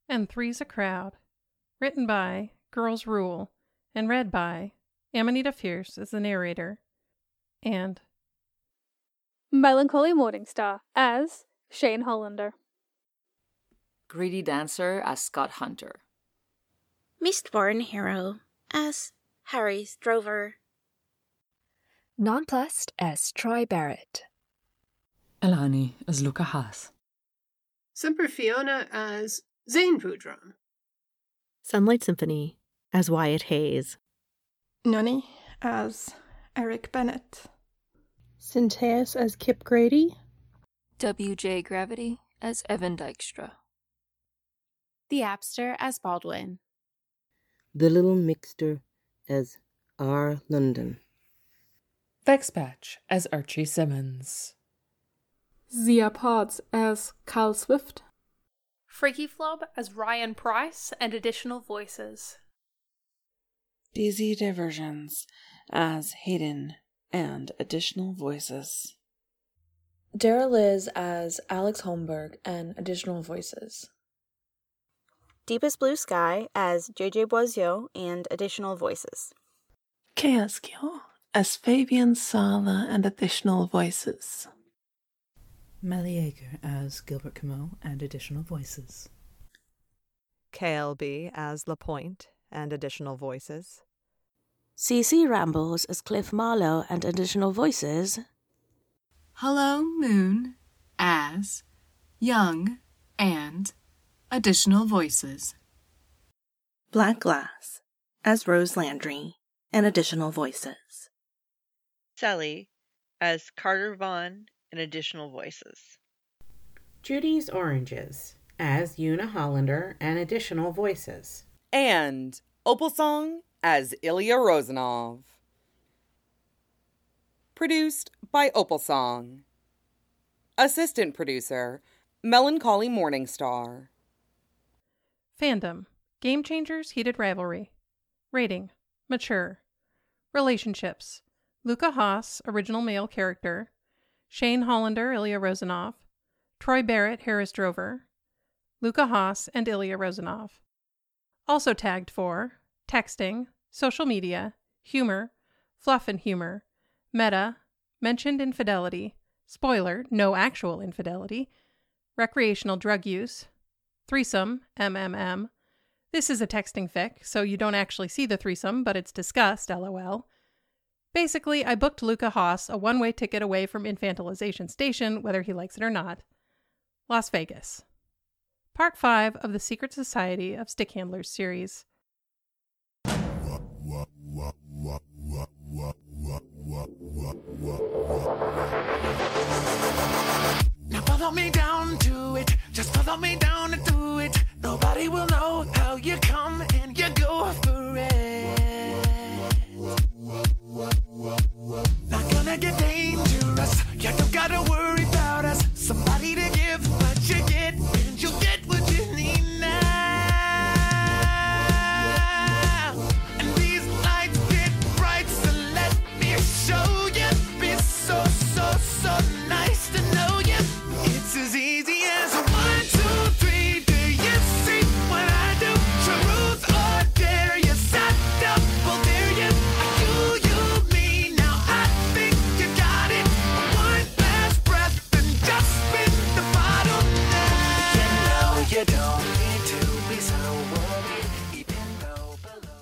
and Three's a Crowd, written by Girls Rule and read by Amanita Fierce as the narrator, and Melancholy Morningstar as Shane Hollander. Greedy Dancer as Scott Hunter. Mistborn Hero as Harry Drover. Nonplussed as Troy Barrett. Elani as Luca Haas. Semper Fiona as Zane Boudreaux. Sunlight Symphony as Wyatt Hayes. Nunny as Eric Bennett. Syntaeus as Kip Grady. W.J. Gravity as Evan Dykstra. The Appster as Baldwin. The Little Mixter as R. London. Vexpatch as Archie Simmons. Zia Potts as Carl Swift. Freaky Flob as Ryan Price and additional voices. Dizzy Diversions as Hayden and additional voices. Dara Liz as Alex Holmberg and additional voices. Deepest Blue Sky as JJ Boisio and additional voices. Chaos Cure as Fabian Sala and additional voices. Malieger as Gilbert Camo and additional voices. KLB as LaPointe and additional voices. CC Rambles as Cliff Marlowe and additional voices. Hello Moon as Young and additional voices. Black Glass as Rose Landry and additional voices. Sally as Carter Vaughn and additional voices. Judy's Oranges as Una Hollander and additional voices. And Opal Song as Ilya Rozanov. Produced by Opal Song. Assistant producer, Melancholy Morningstar. Fandom, Game Changers, Heated Rivalry. Rating, Mature. Relationships, Luca Haas, original male character. Shane Hollander, Ilya Rozanov. Troy Barrett, Harris Drover. Luca Haas and Ilya Rozanov. Also tagged for texting, social media, humor, fluff and humor, meta, mentioned infidelity, spoiler, no actual infidelity, recreational drug use, threesome, MMM. This is a texting fic, so you don't actually see the threesome, but it's discussed, LOL. Basically, I booked Luca Haas a one-way ticket away from Infantilization Station, whether he likes it or not. Las Vegas. Part 5 of the Secret Society of Stick Handlers series. Now follow me down to it, just follow me down and do it. Nobody will know how you come and you go for it. Not gonna get dangerous, you don't gotta worry about us. Somebody to give what you get, and you'll get what you need now. And these lights get bright, so let me show you. Be so, so, so nice to know you. It's as easy as 1, 2, 3. Do you see what I do? Truth or dare? Yes, I double dare you. You, me. Now I think you got it. One last breath and just spin the bottle now. You know you don't need to be so worried, even though below.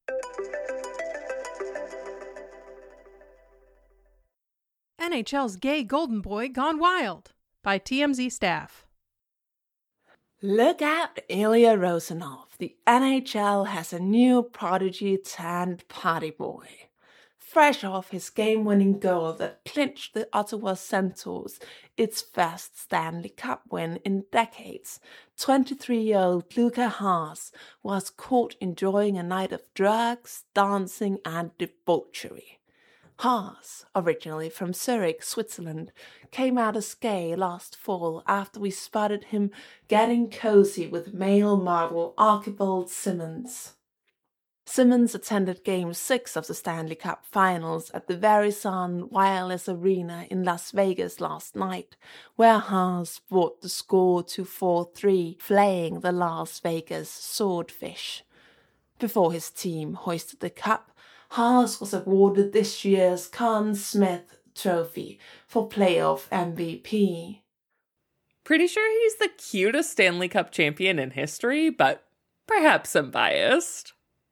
NHL's Gay Golden Boy Gone Wild by TMZ staff. Look out, Ilya Rozanov. The NHL has a new prodigy turned party boy. Fresh off his game-winning goal that clinched the Ottawa Senators its first Stanley Cup win in decades, 23-year-old Luca Haas was caught enjoying a night of drugs, dancing and debauchery. Haas, originally from Zurich, Switzerland, came out as gay last fall after we spotted him getting cozy with male model Archibald Simmons. Simmons attended Game 6 of the Stanley Cup Finals at the Verizon Wireless Arena in Las Vegas last night, where Haas brought the score to 4-3, flaying the Las Vegas Swordfish. Before his team hoisted the cup, Haas was awarded this year's Conn Smythe Trophy for playoff MVP. Pretty sure he's the cutest Stanley Cup champion in history, but perhaps I'm biased.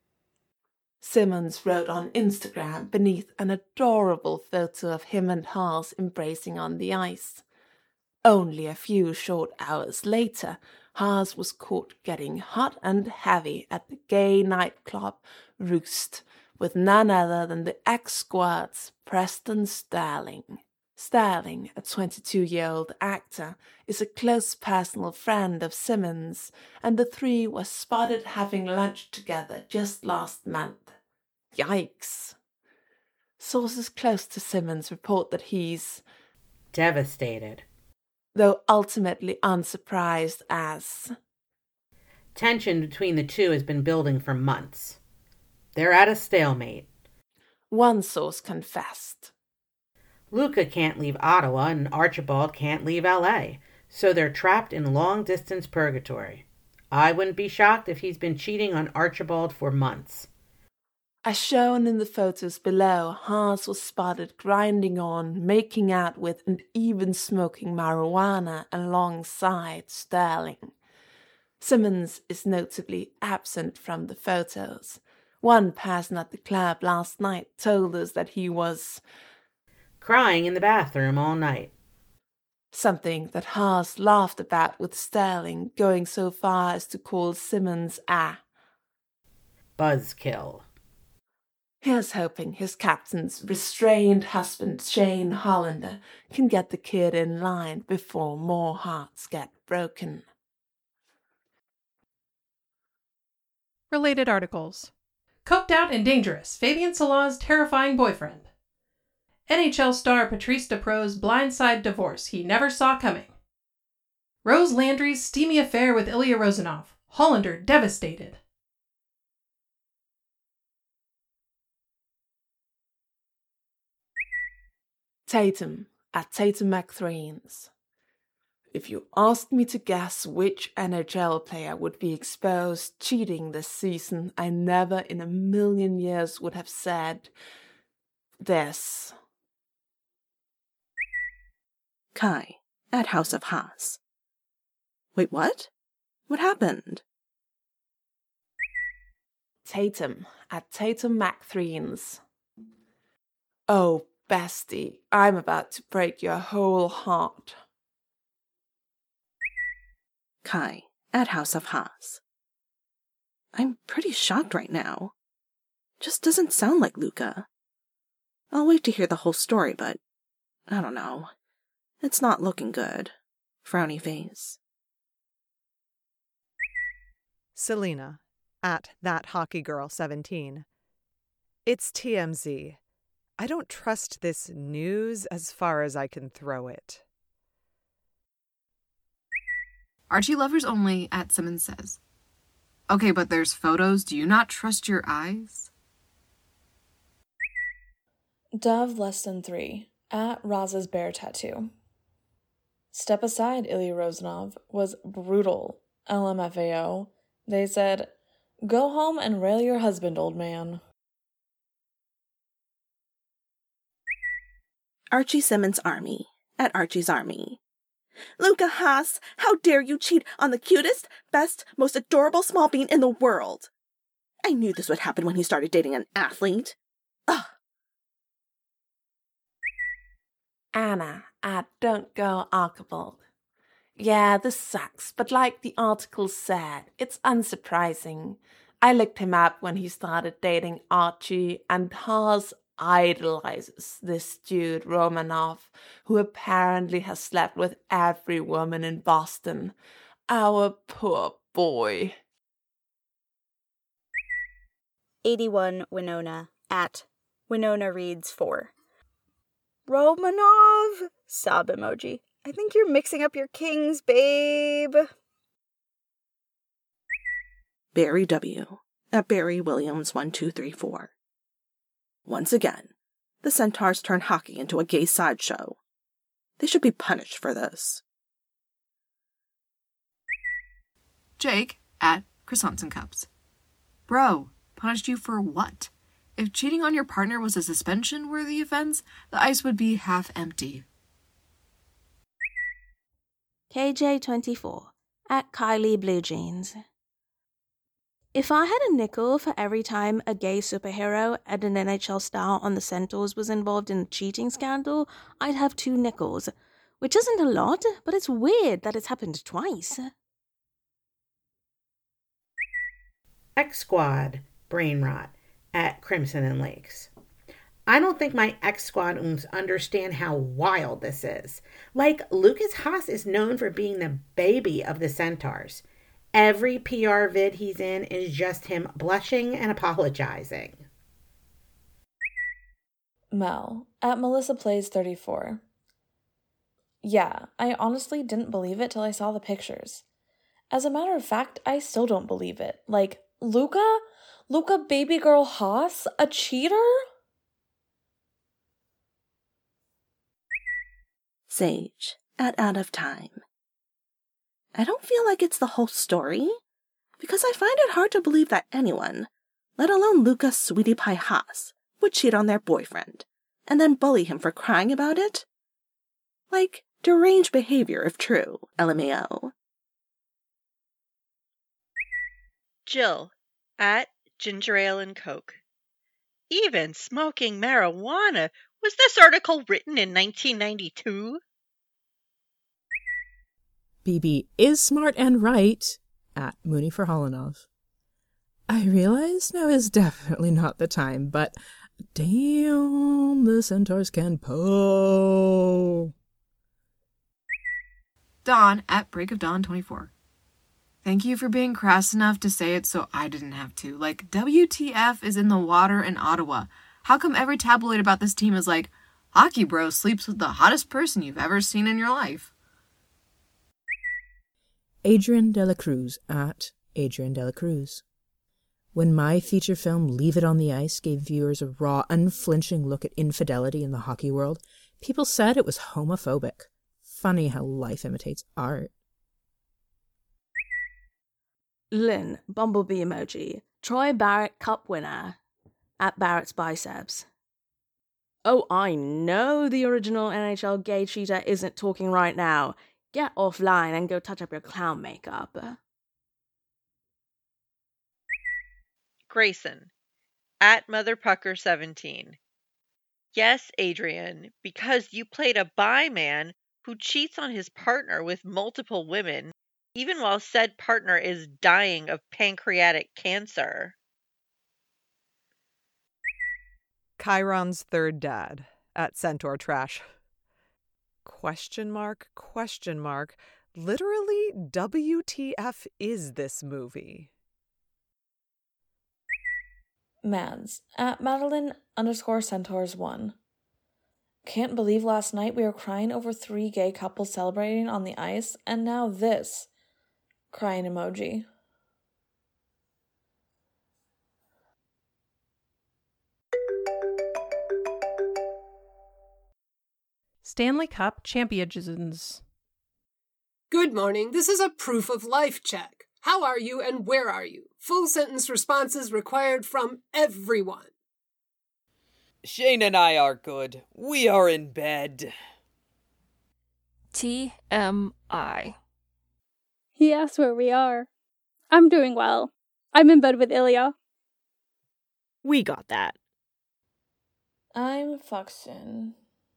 Simmons wrote on Instagram beneath an adorable photo of him and Haas embracing on the ice. Only a few short hours later, Haas was caught getting hot and heavy at the gay nightclub Roost with none other than the ex-Squad's Preston Sterling. Sterling, a 22-year-old actor, is a close personal friend of Simmons, and the three were spotted having lunch together just last month. Yikes. Sources close to Simmons report that he's devastated, though ultimately unsurprised, as tension between the two has been building for months. They're at a stalemate. One source confessed. Luca can't leave Ottawa and Archibald can't leave LA, so they're trapped in long-distance purgatory. I wouldn't be shocked if he's been cheating on Archibald for months. As shown in the photos below, Haas was spotted grinding on, making out with, and even smoking marijuana alongside Sterling. Simmons is notably absent from the photos. One person at the club last night told us that he was crying in the bathroom all night. Something that Haas laughed about, with Sterling going so far as to call Simmons a buzzkill. Here's hoping his captain's restrained husband Shane Hollander can get the kid in line before more hearts get broken. Related articles. Coked out and dangerous, Fabien Salah's terrifying boyfriend. NHL star Patrice Dupro's blindside divorce he never saw coming. Rose Landry's steamy affair with Ilya Rozanov. Hollander devastated. Tatum at Tatum McThreens. If you asked me to guess which NHL player would be exposed cheating this season, I never in a million years would have said this. Kai at House of Haas. Wait, what? What happened? Tatum at Tatum McThreens. Oh, bestie, I'm about to break your whole heart. Kai at House of Haas. I'm pretty shocked right now. Just doesn't sound like Luca. I'll wait to hear the whole story, but I don't know. It's not looking good. Frowny face. Selena at That Hockey Girl 17. It's TMZ. I don't trust this news as far as I can throw it. Archie Lovers Only at Simmons says, okay, but there's photos. Do you not trust your eyes? Dove less than 3 at Roz's Bear Tattoo. Step aside, Ilya Rozanov was brutal. LMFAO. They said, go home and rail your husband, old man. Archie Simmons Army at Archie's Army. Luca Haas, how dare you cheat on the cutest, best, most adorable small bean in the world? I knew this would happen when he started dating an athlete. Ugh. Anna at Don't Go Archibald. Yeah, this sucks, but like the article said, it's unsurprising. I looked him up when he started dating Archie, and Haas idolizes this dude Romanov, who apparently has slept with every woman in Boston. Our poor boy. 81 Winona at Winona Reads 4. Romanov! Sob emoji. I think you're mixing up your kings, babe. Barry W. at Barry Williams 1234. Once again, the Centaurs turn hockey into a gay sideshow. They should be punished for this. Jake at Croissants and Cups. Bro, punished you for what? If cheating on your partner was a suspension-worthy offense, the ice would be half empty. KJ24 at Kylie Blue Jeans. If I had a nickel for every time a gay superhero and an NHL star on the Centaurs was involved in a cheating scandal, I'd have 2 nickels, which isn't a lot, but it's weird that it's happened twice. X-Squad, Brain Rot, at Crimson and Lakes. I don't think my X-Squad understand how wild this is. Like, Lucas Haas is known for being the baby of the Centaurs. Every PR vid he's in is just him blushing and apologizing. Mel, at Melissa Plays 34. Yeah, I honestly didn't believe it till I saw the pictures. As a matter of fact, I still don't believe it. Like, Luca baby girl Haas? A cheater? Sage, at Out of Time. I don't feel like it's the whole story, because I find it hard to believe that anyone, let alone Luca Sweetie Pie Haas, would cheat on their boyfriend, and then bully him for crying about it. Like, deranged behavior if true, LMAO. Jill, at Ginger Ale and Coke. Even smoking marijuana. Was this article written in 1992? BB is smart and right, at Mooney for Holinov. I realize now is definitely not the time, but damn, the Centaurs can pull. Dawn at Break of Dawn 24. Thank you for being crass enough to say it so I didn't have to. Like, WTF is in the water in Ottawa. How come every tabloid about this team is like, Hockey Bro sleeps with the hottest person you've ever seen in your life? Adrian De La Cruz, at Adrian De La Cruz. When my feature film Leave It on the Ice gave viewers a raw, unflinching look at infidelity in the hockey world, people said it was homophobic. Funny how life imitates art. Lynn, Bumblebee emoji. Troy Barrett Cup winner. At Barrett's Biceps. Oh, I know the original NHL gay cheater isn't talking right now. Get offline and go touch up your clown makeup. Grayson, at MotherPucker17. Yes, Adrian, because you played a bi man who cheats on his partner with multiple women, even while said partner is dying of pancreatic cancer. Chiron's third dad, at Centaur Trash. Question mark? Literally, WTF is this movie? Mads, at Madeline_Centaurs1. Can't believe last night we were crying over 3 gay couples celebrating on the ice, and now this. Crying emoji. Stanley Cup Champions. Good morning. This is a proof of life check. How are you and where are you? Full sentence responses required from everyone. Shane and I are good. We are in bed. TMI. He asked where we are. I'm doing well. I'm in bed with Ilya. We got that. I'm Fuxin.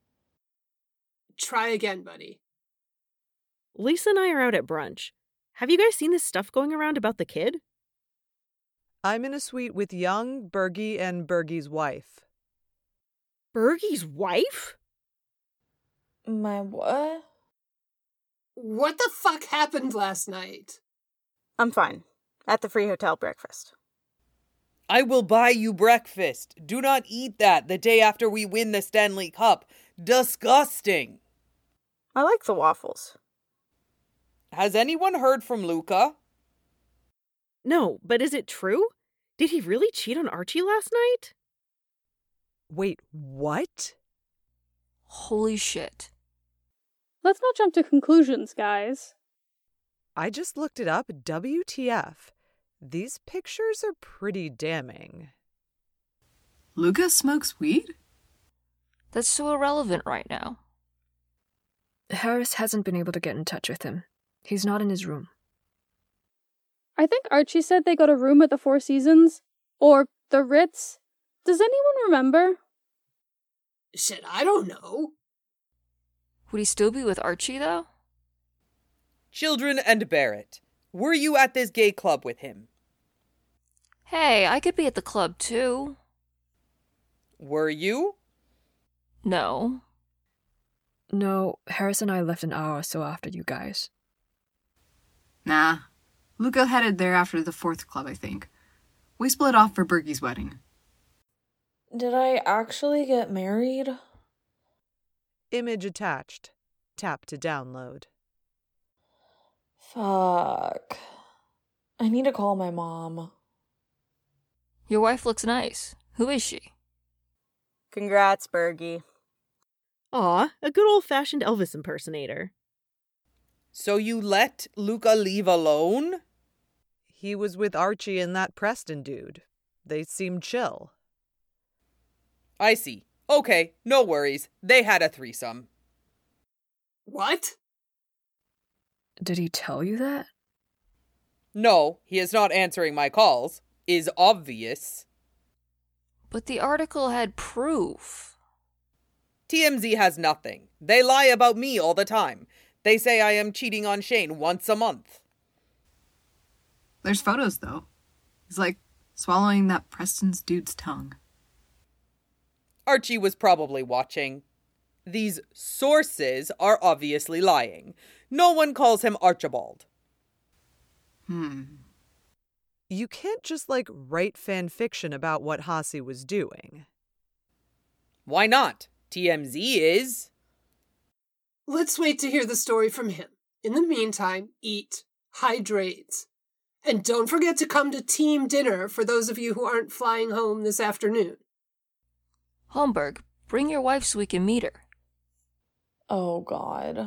Try again, buddy. Lisa and I are out at brunch. Have you guys seen this stuff going around about the kid? I'm in a suite with young Bergie and Bergie's wife. Bergie's wife? My what? What the fuck happened last night? I'm fine. At the free hotel breakfast. I will buy you breakfast. Do not eat that the day after we win the Stanley Cup. Disgusting. I like the waffles. Has anyone heard from Luca? No, but is it true? Did he really cheat on Archie last night? Wait, what? Holy shit. Let's not jump to conclusions, guys. I just looked it up. WTF. These pictures are pretty damning. Luca smokes weed? That's so irrelevant right now. Harris hasn't been able to get in touch with him. He's not in his room. I think Archie said they got a room at the Four Seasons. Or the Ritz. Does anyone remember? Shit, I don't know. Would he still be with Archie, though? Children and Barrett, were you at this gay club with him? Hey, I could be at the club, too. Were you? No. No, Harris and I left an hour or so after you guys. Nah. Luca headed there after the 4th club, I think. We split off for Bergie's wedding. Did I actually get married? Image attached. Tap to download. Fuck. I need to call my mom. Your wife looks nice. Who is she? Congrats, Bergie. Aw, a good old-fashioned Elvis impersonator. So you let Luca leave alone? He was with Archie and that Preston dude. They seemed chill. I see. Okay, no worries. They had a threesome. What? Did he tell you that? No, he is not answering my calls. Is obvious. But the article had proof. TMZ has nothing. They lie about me all the time. They say I am cheating on Shane once a month. There's photos, though. He's like swallowing that Preston's dude's tongue. Archie was probably watching. These sources are obviously lying. No one calls him Archibald. You can't just, write fan fiction about what Hasi was doing. Why not? TMZ is. Let's wait to hear the story from him. In the meantime, eat, hydrate. And don't forget to come to team dinner for those of you who aren't flying home this afternoon. Holmberg, bring your wife so we can meet her. Oh, God.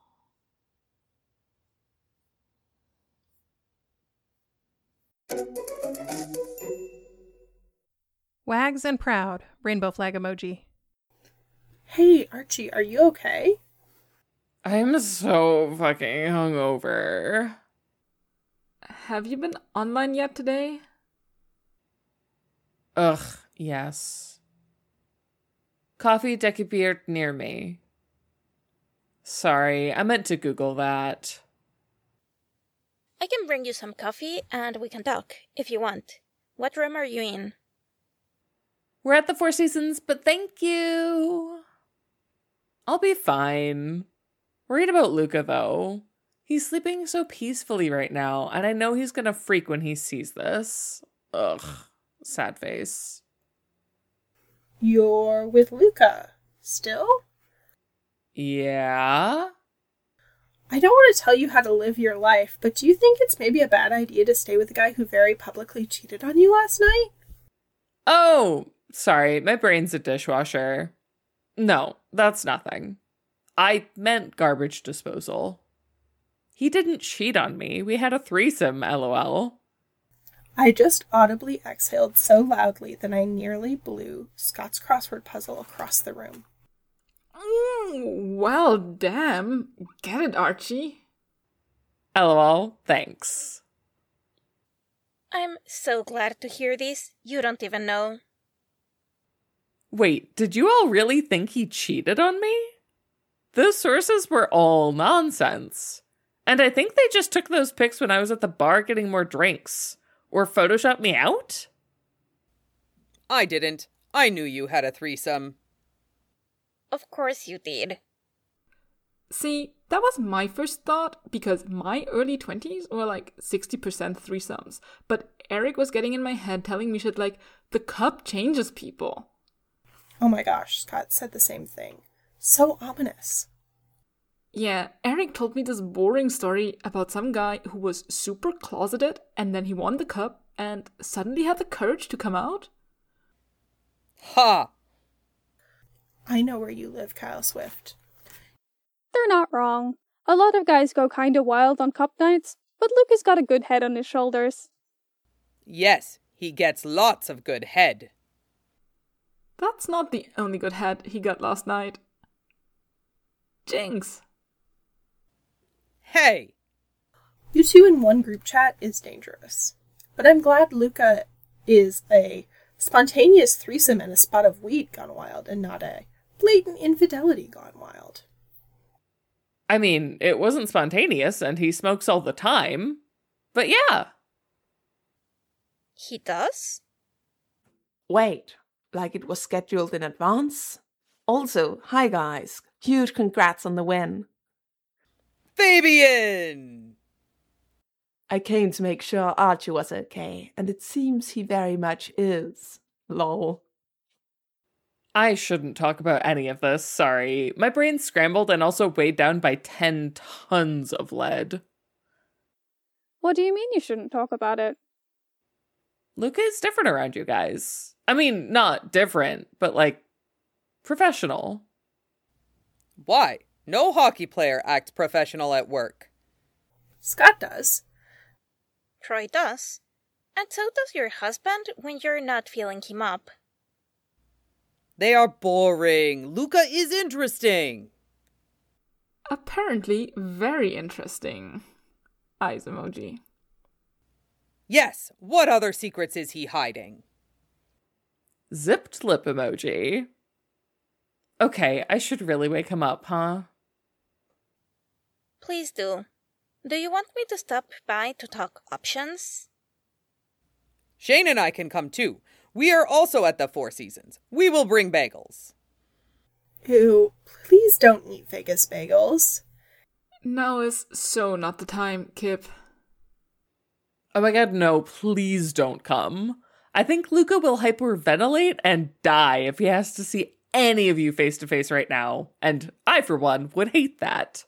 Wags and proud. Rainbow flag emoji. Hey, Archie, are you okay? I'm so fucking hungover. Have you been online yet today? Ugh, yes. Coffee decappeared near me. Sorry, I meant to Google that. I can bring you some coffee and we can talk, if you want. What room are you in? We're at the Four Seasons, but thank you. I'll be fine. Worried about Luca, though. He's sleeping so peacefully right now, and I know he's gonna freak when he sees this. Ugh, sad face. You're with Luca. Still? Yeah? I don't want to tell you how to live your life, but do you think it's maybe a bad idea to stay with a guy who very publicly cheated on you last night? Oh, sorry, my brain's a dishwasher. No, that's nothing. I meant garbage disposal. He didn't cheat on me. We had a threesome, LOL. I just audibly exhaled so loudly that I nearly blew Scott's crossword puzzle across the room. Well, damn. Get it, Archie. LOL, thanks. I'm so glad to hear this. You don't even know. Wait, did you all really think he cheated on me? Those sources were all nonsense. And I think they just took those pics when I was at the bar getting more drinks. Or photoshopped me out? I didn't. I knew you had a threesome. Of course you did. See, that was my first thought, because my early 20s were 60% threesomes. But Eric was getting in my head telling me shit like, the cup changes people. Oh my gosh, Scott said the same thing. So ominous. Yeah, Eric told me this boring story about some guy who was super closeted and then he won the cup and suddenly had the courage to come out. Ha! I know where you live, Kyle Swift. They're not wrong. A lot of guys go kinda wild on cup nights, but Luke has got a good head on his shoulders. Yes, he gets lots of good head. That's not the only good head he got last night. Jinx! Hey! You two in one group chat is dangerous. But I'm glad Luca is a spontaneous threesome and a spot of weed gone wild and not a blatant infidelity gone wild. I mean, it wasn't spontaneous and he smokes all the time. But yeah. He does? Wait, like it was scheduled in advance? Also, hi guys. Huge congrats on the win. Fabian! I came to make sure Archie was okay, and it seems he very much is. Lol. I shouldn't talk about any of this, sorry. My brain's scrambled and also weighed down by 10 tons of lead. What do you mean you shouldn't talk about it? Luca is different around you guys. I mean, not different, but like, professional. Why? No hockey player acts professional at work. Scott does. Troy does. And so does your husband when you're not feeling him up. They are boring. Luca is interesting. Apparently very interesting. Eyes emoji. Yes, what other secrets is he hiding? Zipped lip emoji. Okay, I should really wake him up, huh? Please do. Do you want me to stop by to talk options? Shane and I can come too. We are also at the Four Seasons. We will bring bagels. Ew, please don't eat Vegas bagels. Now is so not the time, Kip. Oh my god, no, please don't come. I think Luca will hyperventilate and die if he has to see any of you face to face right now. And I, for one, would hate that.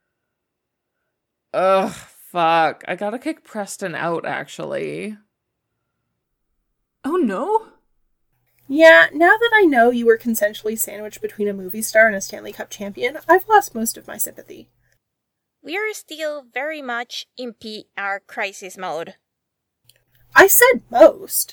Ugh, fuck. I gotta kick Preston out, actually. Oh no? Yeah, now that I know you were consensually sandwiched between a movie star and a Stanley Cup champion, I've lost most of my sympathy. We are still very much in PR crisis mode. I said most.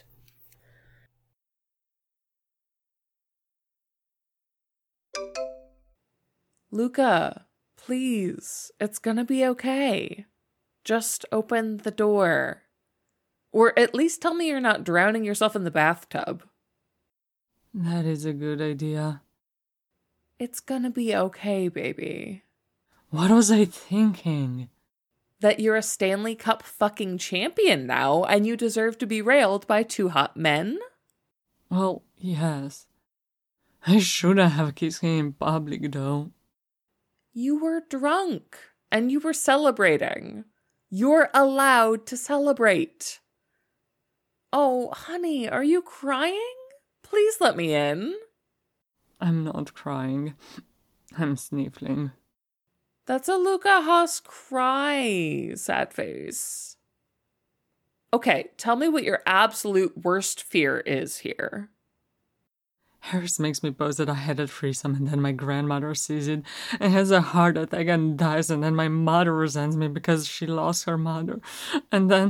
Luca, please. It's gonna be okay. Just open the door. Or at least tell me you're not drowning yourself in the bathtub. That is a good idea. It's gonna be okay, baby. What was I thinking? That you're a Stanley Cup fucking champion now, and you deserve to be railed by two hot men? Well, yes. I shouldn't have kissed him in public, though. You were drunk, and you were celebrating. You're allowed to celebrate. Oh, honey, are you crying? Please let me in. I'm not crying. I'm sniffling. That's a Luca Haas cry, sad face. Okay, tell me what your absolute worst fear is here. Harris makes me boast that I had a threesome and then my grandmother sees it and has a heart attack and dies, and then my mother resents me because she lost her mother. And then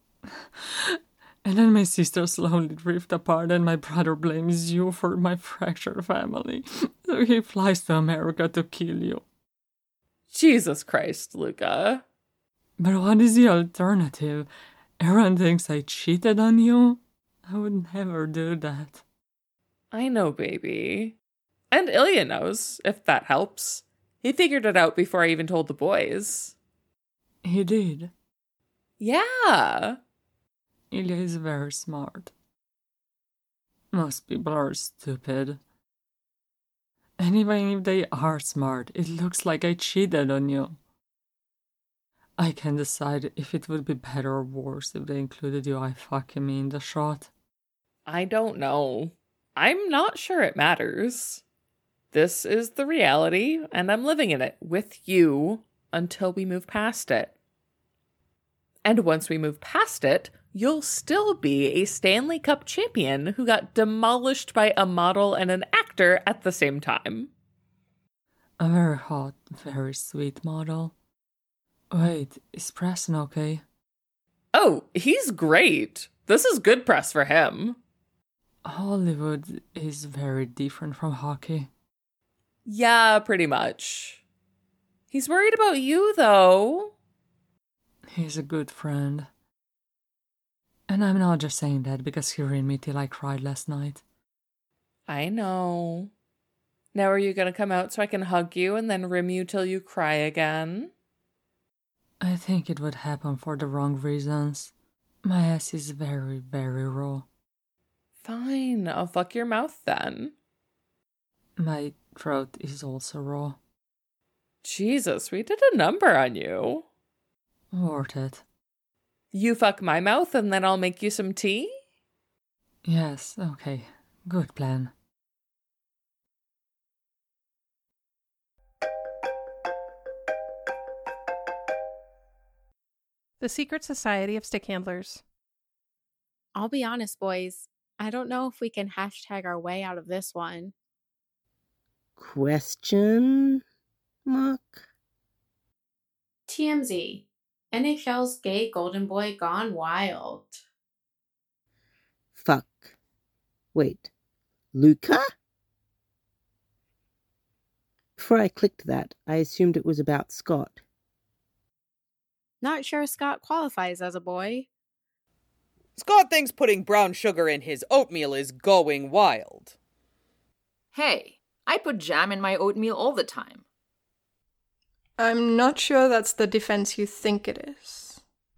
my sister slowly drift apart and my brother blames you for my fractured family. So he flies to America to kill you. Jesus Christ, Luca. But what is the alternative? Aaron thinks I cheated on you? I would never do that. I know, baby. And Ilya knows, if that helps. He figured it out before I even told the boys. He did? Yeah. Ilya is very smart. Most people are stupid. And even if they are smart, it looks like I cheated on you. I can decide if it would be better or worse if they included you I fucking me in the shot. I don't know. I'm not sure it matters. This is the reality, and I'm living in it with you until we move past it. And once we move past it, you'll still be a Stanley Cup champion who got demolished by a model and an actor at the same time. A very hot, very sweet model. Wait, is Preston okay? Oh, he's great. This is good press for him. Hollywood is very different from hockey. Yeah, pretty much. He's worried about you, though. He's a good friend. And I'm not just saying that because he ran me till I cried last night. I know. Now are you gonna come out so I can hug you and then rim you till you cry again? I think it would happen for the wrong reasons. My ass is very, very raw. Fine, I'll fuck your mouth then. My throat is also raw. Jesus, we did a number on you. Worth it. You fuck my mouth and then I'll make you some tea? Yes, okay. Good plan. The Secret Society of Stick Handlers. I'll be honest, boys. I don't know if we can hashtag our way out of this one. Question mark? TMZ. NHL's gay golden boy gone wild. Fuck. Wait. Luca? Before I clicked that, I assumed it was about Scott. Not sure Scott qualifies as a boy. Scott thinks putting brown sugar in his oatmeal is going wild. Hey, I put jam in my oatmeal all the time. I'm not sure that's the defense you think it is.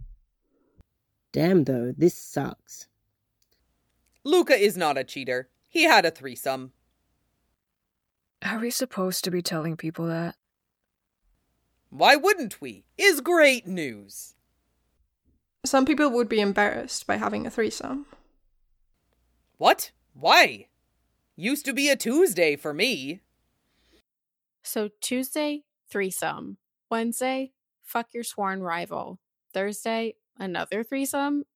Damn though, this sucks. Luca is not a cheater. He had a threesome. Are we supposed to be telling people that? Why wouldn't we? Is great news. Some people would be embarrassed by having a threesome. What? Why? Used to be a Tuesday for me. So Tuesday, threesome. Wednesday, fuck your sworn rival. Thursday, another threesome?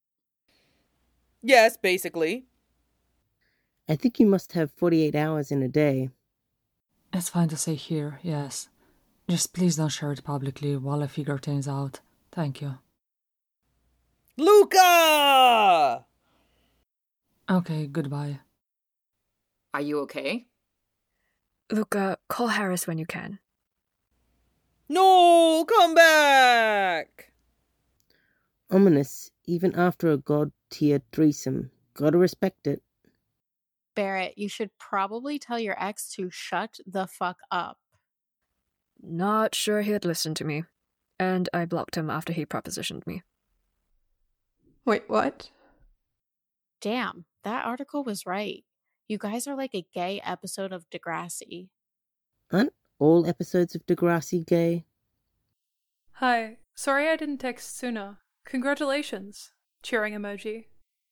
Yes, basically. I think you must have 48 hours in a day. It's fine to say here, yes. Just please don't share it publicly while I figure things out. Thank you. Luca! Okay, goodbye. Are you okay? Luca, call Harris when you can. No, come back! Ominous, even after a god-tier threesome. Gotta respect it. Barrett, you should probably tell your ex to shut the fuck up. Not sure he'd listen to me. And I blocked him after he propositioned me. Wait, what? Damn, that article was right. You guys are like a gay episode of Degrassi. Aren't all episodes of Degrassi gay? Hi, sorry I didn't text sooner. Congratulations. Cheering emoji.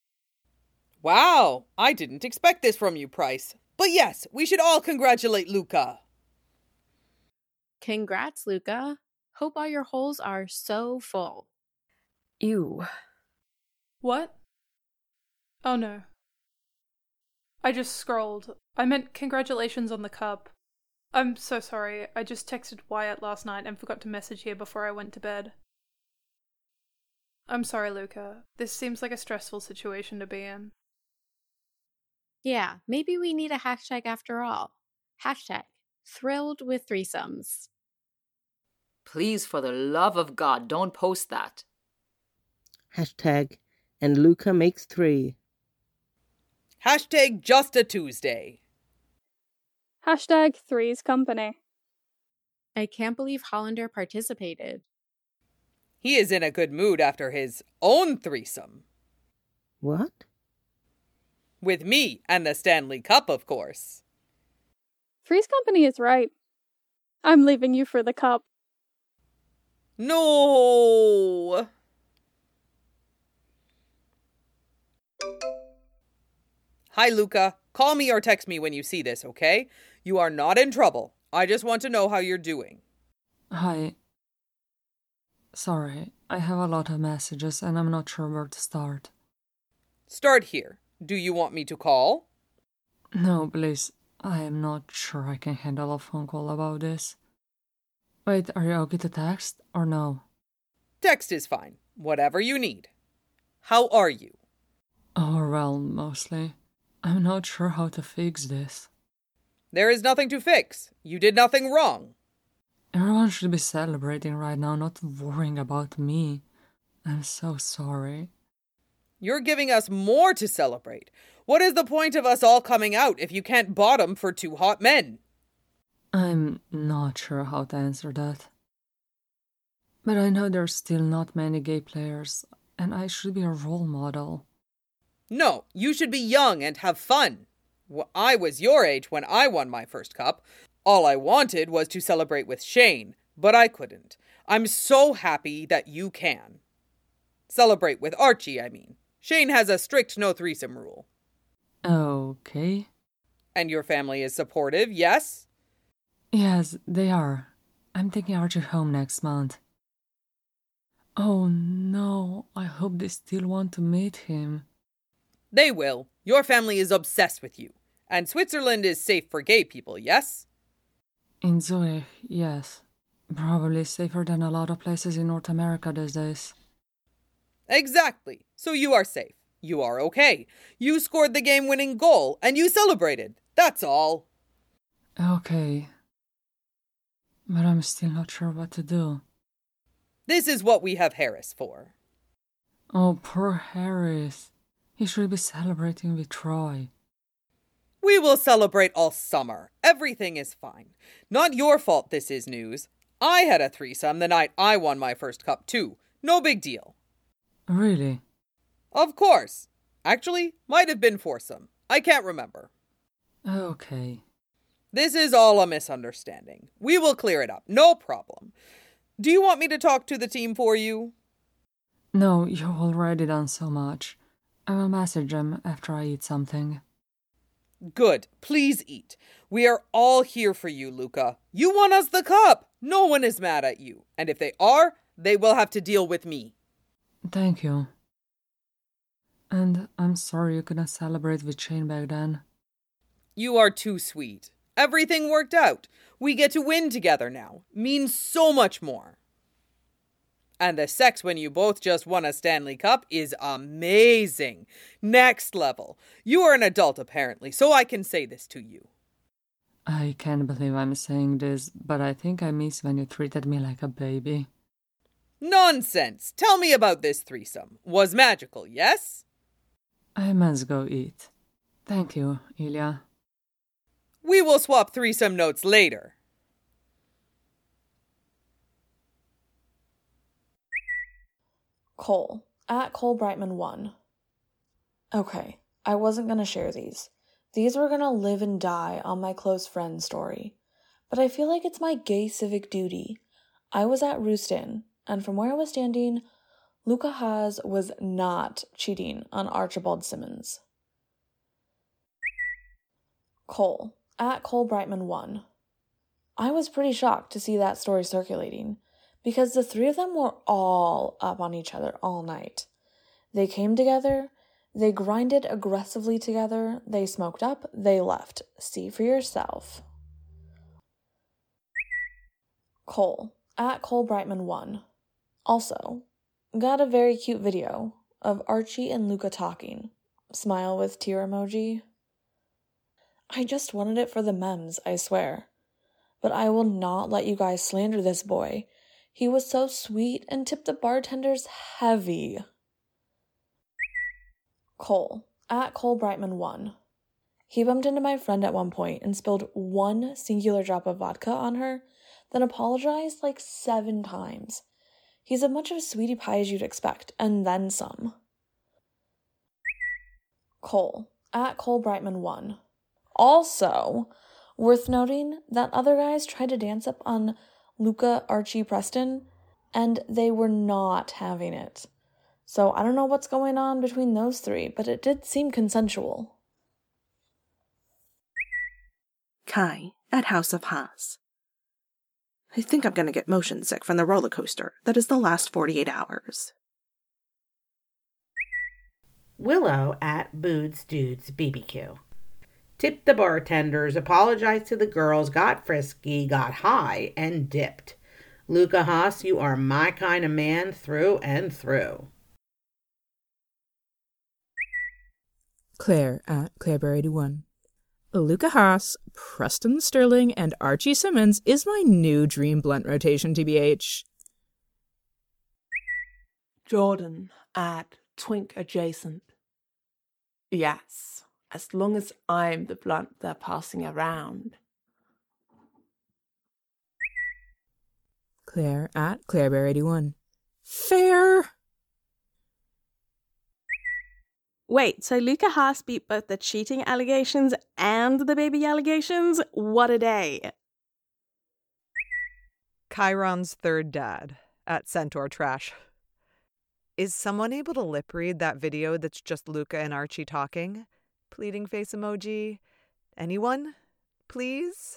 Wow, I didn't expect this from you, Price. But yes, we should all congratulate Luca. Congrats, Luca. Hope all your holes are so full. Ew. What? Oh no. I just scrolled. I meant congratulations on the cup. I'm so sorry. I just texted Wyatt last night and forgot to message you before I went to bed. I'm sorry, Luca. This seems like a stressful situation to be in. Yeah, maybe we need a hashtag after all. Hashtag thrilled with threesomes. Please, for the love of God, don't post that. Hashtag, and Luca makes 3. Hashtag just a Tuesday. Hashtag Three's Company. I can't believe Hollander participated. He is in a good mood after his own threesome. What? With me and the Stanley Cup, of course. Three's Company is right. I'm leaving you for the cup. No! Hi, Luca. Call me or text me when you see this, okay? You are not in trouble. I just want to know how you're doing. Hi. Sorry, I have a lot of messages and I'm not sure where to start. Start here. Do you want me to call? No, please. I am not sure I can handle a phone call about this. Wait, are you okay to text or no? Text is fine. Whatever you need. How are you? Overwhelmed, mostly. I'm not sure how to fix this. There is nothing to fix. You did nothing wrong. Everyone should be celebrating right now, not worrying about me. I'm so sorry. You're giving us more to celebrate. What is the point of us all coming out if you can't bottom for two hot men? I'm not sure how to answer that. But I know there's still not many gay players, and I should be a role model. No, you should be young and have fun. I was your age when I won my first cup. All I wanted was to celebrate with Shane, but I couldn't. I'm so happy that you can. Celebrate with Archie, I mean. Shane has a strict no threesome rule. Okay. And your family is supportive, yes? Yes, they are. I'm taking Archie home next month. Oh no, I hope they still want to meet him. They will. Your family is obsessed with you. And Switzerland is safe for gay people, yes? In Zurich, yes. Probably safer than a lot of places in North America these days. Exactly. So you are safe. You are okay. You scored the game-winning goal, and you celebrated. That's all. Okay. But I'm still not sure what to do. This is what we have Harris for. Oh, poor Harris. He should be celebrating with Troy. We will celebrate all summer. Everything is fine. Not your fault this is news. I had a threesome the night I won my first cup too. No big deal. Really? Of course. Actually, might have been foursome. I can't remember. Okay. This is all a misunderstanding. We will clear it up. No problem. Do you want me to talk to the team for you? No, you've already done so much. I will message them after I eat something. Good. Please eat. We are all here for you, Luca. You won us the cup. No one is mad at you. And if they are, they will have to deal with me. Thank you. And I'm sorry you couldn't celebrate with Shane back then. You are too sweet. Everything worked out. We get to win together now. Means so much more. And the sex when you both just won a Stanley Cup is amazing. Next level. You are an adult apparently, so I can say this to you. I can't believe I'm saying this, but I think I miss when you treated me like a baby. Nonsense! Tell me about this threesome. Was magical, yes? I must go eat. Thank you, Ilya. We will swap threesome notes later. Cole, at Cole Brightman 1. Okay, I wasn't gonna share these. These were gonna live and die on my close friend story. But I feel like it's my gay civic duty. I was at Roostin, and from where I was standing, Luca Haas was not cheating on Archibald Simmons. Cole, at Cole Brightman 1. I was pretty shocked to see that story circulating, because the three of them were all up on each other all night. They came together, they grinded aggressively together, they smoked up, they left. See for yourself. Cole, at Cole Brightman 1. Also, got a very cute video of Archie and Luca talking. Smile with tear emoji. I just wanted it for the memes, I swear. But I will not let you guys slander this boy. He was so sweet and tipped the bartenders heavy. Cole, at Cole Brightman 1. He bumped into my friend at one point and spilled one singular drop of vodka on her, then apologized like 7 times. He's as much of a sweetie pie as you'd expect, and then some. Cole, at Cole Brightman 1. Also, worth noting that other guys tried to dance up on Luca, Archie, Preston, and they were not having it. So I don't know what's going on between those three, but it did seem consensual. Kai at House of Haas. I think I'm going to get motion sick from the roller coaster that is the last 48 hours. Willow at Boods Dudes BBQ. Tip the bartenders, apologize to the girls, got frisky, got high, and dipped. Luca Haas, you are my kind of man through and through. Claire at Claireberry81. Luca Haas, Preston Sterling, and Archie Simmons is my new dream blunt rotation, TBH. Jordan at Twink Adjacent. Yes, as long as I'm the blunt they're passing around. Claire at Claireberry81. Fair. Wait, so Luca Haas beat both the cheating allegations and the baby allegations? What a day. Chiron's third dad at Centaur Trash. Is someone able to lip read that video that's just Luca and Archie talking? Pleading face emoji. Anyone? Please?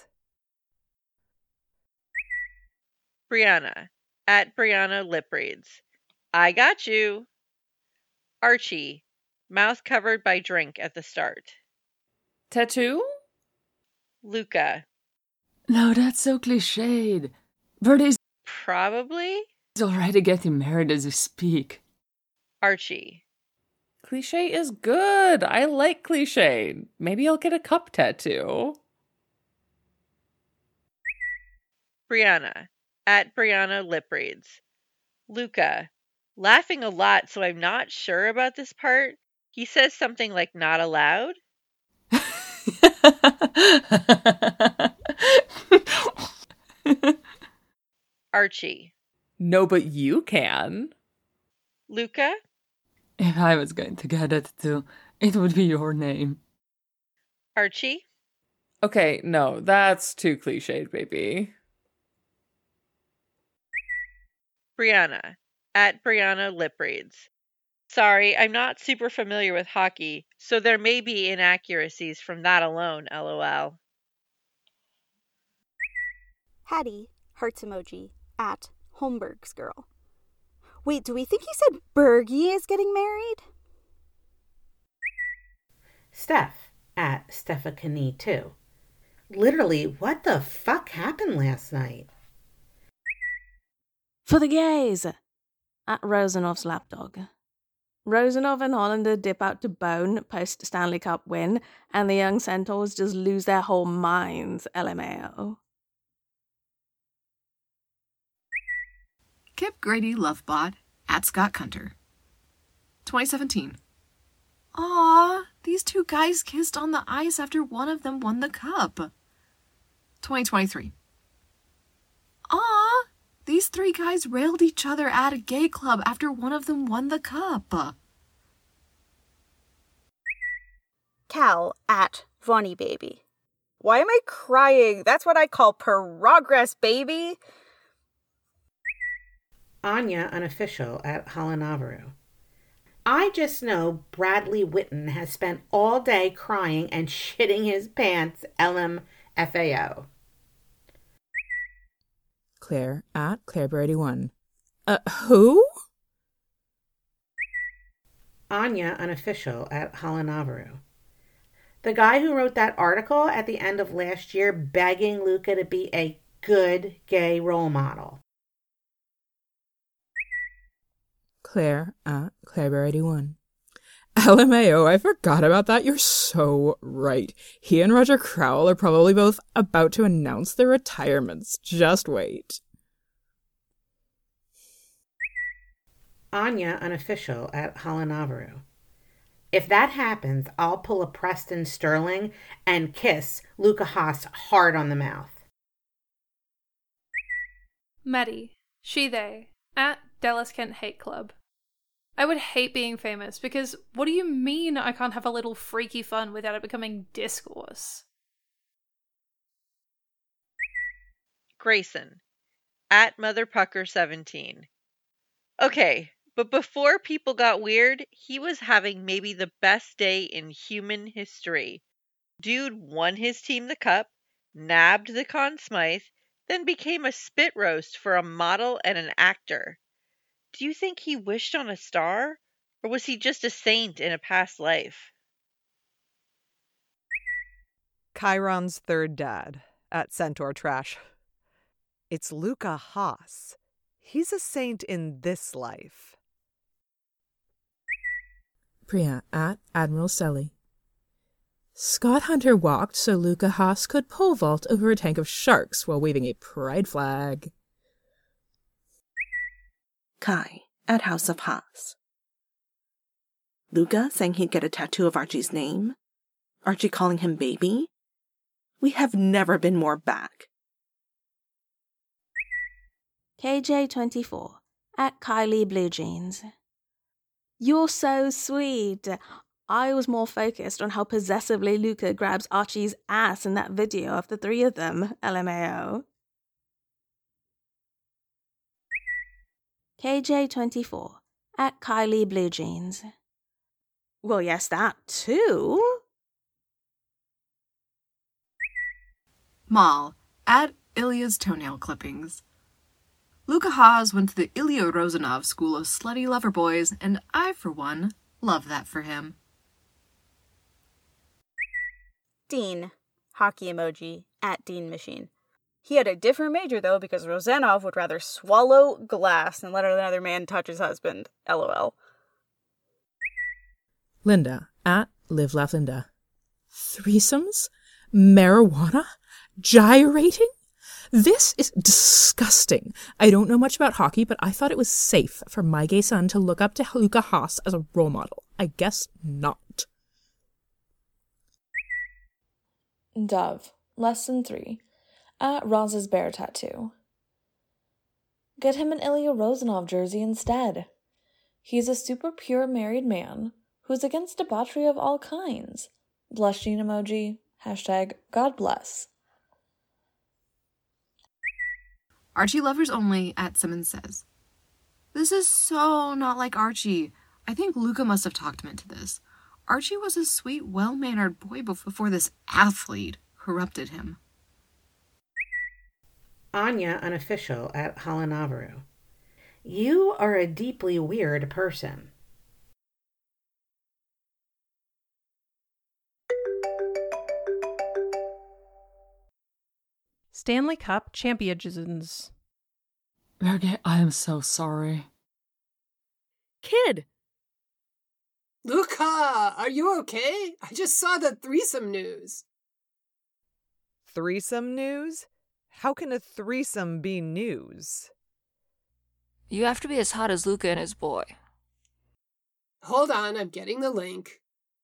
Brianna at Brianna Lip Reads. I got you. Archie, mouth covered by drink at the start. Tattoo? Luca. No, that's so cliched. Verde's Probably. already getting married as we speak. Archie. Cliche is good. I like cliche. Maybe I'll get a cup tattoo. Brianna at Brianna Lip Reads. Luca. Laughing a lot, so I'm not sure about this part. He says something like not allowed. Archie. No, but you can. Luca. If I was going to get it too, it would be your name. Archie. Okay, no, that's too cliched, baby. Brianna at Brianna Lip Reads. Sorry, I'm not super familiar with hockey, so there may be inaccuracies from that alone, lol. Hattie, hearts emoji, at Holmberg's girl. Wait, do we think he said Bergie is getting married? Steph at Stephanie too. Literally, what the fuck happened last night? For the gays! At Rosanov's lapdog. Rosanov and Hollander dip out to bone post Stanley Cup win, and the young Centaurs just lose their whole minds, LMAO. Kip Grady Lovebot at Scott Cunter. 2017. Aw, these two guys kissed on the ice after one of them won the cup. 2023. Aw, these three guys railed each other at a gay club after one of them won the cup. Cal at Vonnie Baby. Why am I crying? That's what I call progress, baby. Anya Unofficial at Holland Navarro. I just know Bradley Whitten has spent all day crying and shitting his pants, LMFAO. Claire at Claireberry81. Who? Anya Unofficial at Holland Navarro. The guy who wrote that article at the end of last year begging Luca to be a good gay role model. Claire at Claireberry81. LMAO, I forgot about that. You're so right. He and Roger Crowell are probably both about to announce their retirements. Just wait. Anya Unofficial at Holland Navarro. If that happens, I'll pull a Preston Sterling and kiss Luca Haas hard on the mouth. Maddie, she, they, at Dallas Kent Hate Club. I would hate being famous because what do you mean I can't have a little freaky fun without it becoming discourse? Grayson at MotherPucker17. Okay, but before people got weird, he was having maybe the best day in human history. Dude won his team the cup, nabbed the Conn Smythe, then became a spit roast for a model and an actor. Do you think he wished on a star? Or was he just a saint in a past life? Chiron's third dad at Centaur Trash. It's Luca Haas. He's a saint in this life. Priya at Admiral Selly. Scott Hunter walked so Luca Haas could pole vault over a tank of sharks while waving a pride flag. Kai at House of Haas. Luca saying he'd get a tattoo of Archie's name? Archie calling him baby? We have never been more back. KJ24 at Kylie Blue Jeans. You're so sweet. I was more focused on how possessively Luca grabs Archie's ass in that video of the three of them, LMAO. KJ24 at Kylie Blue Jeans. Well, yes, that too. Mal at Ilya's Toenail Clippings. Luca Haas went to the Ilya Rozanov School of Slutty Lover Boys, and I, for one, love that for him. Dean, hockey emoji, at Dean Machine. He had a different major, though, because Rozanov would rather swallow glass than let another man touch his husband. LOL. Linda at Live Laugh Linda. Threesomes? Marijuana? Gyrating? This is disgusting. I don't know much about hockey, but I thought it was safe for my gay son to look up to Luca Haas as a role model. I guess not. Dove, Lesson 3, at Roz's Bear Tattoo. Get him an Ilya Rozanov jersey instead. He's a super pure married man who's against debauchery of all kinds. Blushing emoji, hashtag God bless. Archie Lovers Only at Simmons says, "This is so not like Archie. I think Luca must have talked him into this. Archie was a sweet, well-mannered boy before this athlete corrupted him." Anya Unofficial at Halanavaru. You are a deeply weird person. Stanley Cup Champions. Berge, I am so sorry. Kid! Luca, are you okay? I just saw the threesome news. Threesome news? How can a threesome be news? You have to be as hot as Luca and his boy. Hold on, I'm getting the link.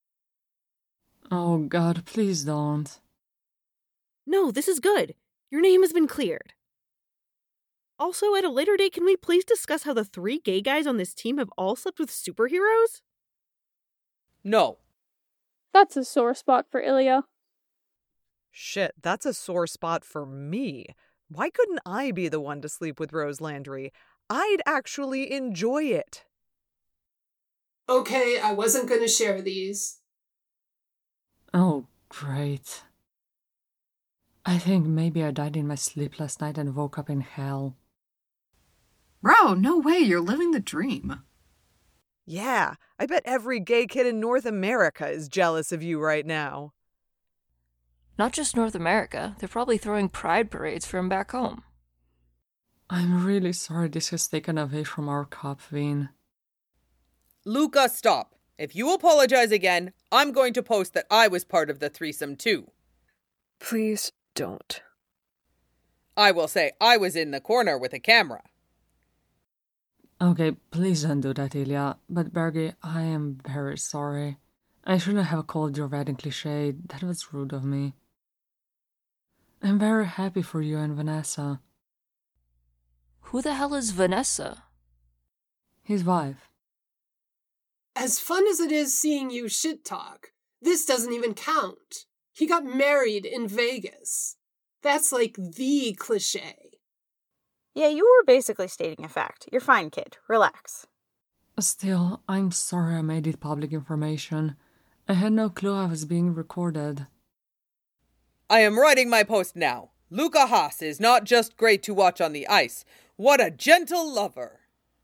Oh God, please don't. No, this is good. Your name has been cleared. Also, at a later date, can we please discuss how the 3 gay guys on this team have all slept with superheroes? No. That's a sore spot for Ilya. Shit, that's a sore spot for me. Why couldn't I be the one to sleep with Rose Landry? I'd actually enjoy it. Okay, I wasn't gonna share these. Oh, great. I think maybe I died in my sleep last night and woke up in hell. Bro, no way, you're living the dream. Yeah, I bet every gay kid in North America is jealous of you right now. Not just North America, they're probably throwing pride parades for him back home. I'm really sorry this has taken away from our cup, Veen. Luca, stop. If you apologize again, I'm going to post that I was part of the threesome too. Please don't. I will say I was in the corner with a camera. Okay, please don't do that, Ilya. But Berge, I am very sorry. I shouldn't have called your wedding cliché. That was rude of me. I'm very happy for you and Vanessa. Who the hell is Vanessa? His wife. As fun as it is seeing you shit talk, this doesn't even count. He got married in Vegas. That's like the cliché. Yeah, you were basically stating a fact. You're fine, kid. Relax. Still, I'm sorry I made it public information. I had no clue I was being recorded. I am writing my post now. Luca Haas is not just great to watch on the ice. What a gentle lover.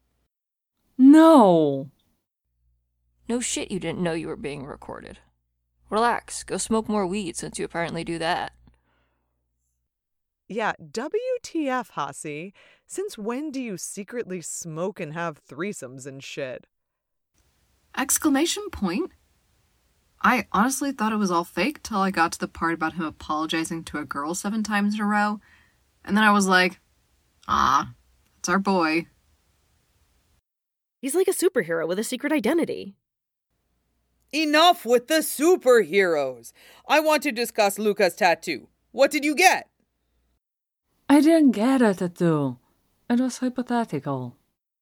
No! No shit you didn't know you were being recorded. Relax, go smoke more weed since you apparently do that. Yeah, WTF, Hasi. Since when do you secretly smoke and have threesomes and shit? Exclamation point? I honestly thought it was all fake till I got to the part about him apologizing to a girl 7 times in a row. And then I was like, that's our boy. He's like a superhero with a secret identity. Enough with the superheroes. I want to discuss Luca's tattoo. What did you get? I didn't get a tattoo. It was hypothetical.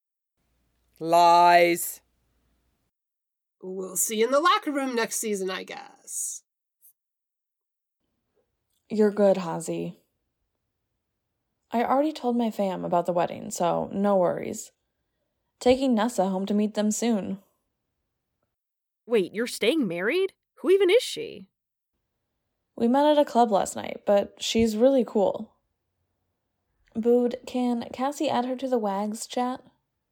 Lies. We'll see you in the locker room next season, I guess. You're good, Hazi. I already told my fam about the wedding, so no worries. Taking Nessa home to meet them soon. Wait, you're staying married? Who even is she? We met at a club last night, but she's really cool. Bood, can Cassie add her to the WAGs chat? ...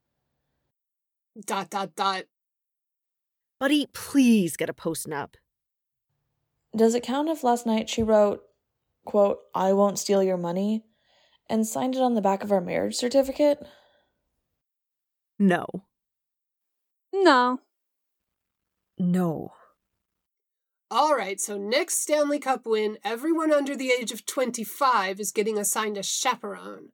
Buddy, please get a post-nup. Does it count if last night she wrote, quote, "I won't steal your money," and signed it on the back of our marriage certificate? No. No. No. Alright, so next Stanley Cup win, everyone under the age of 25 is getting assigned a chaperone.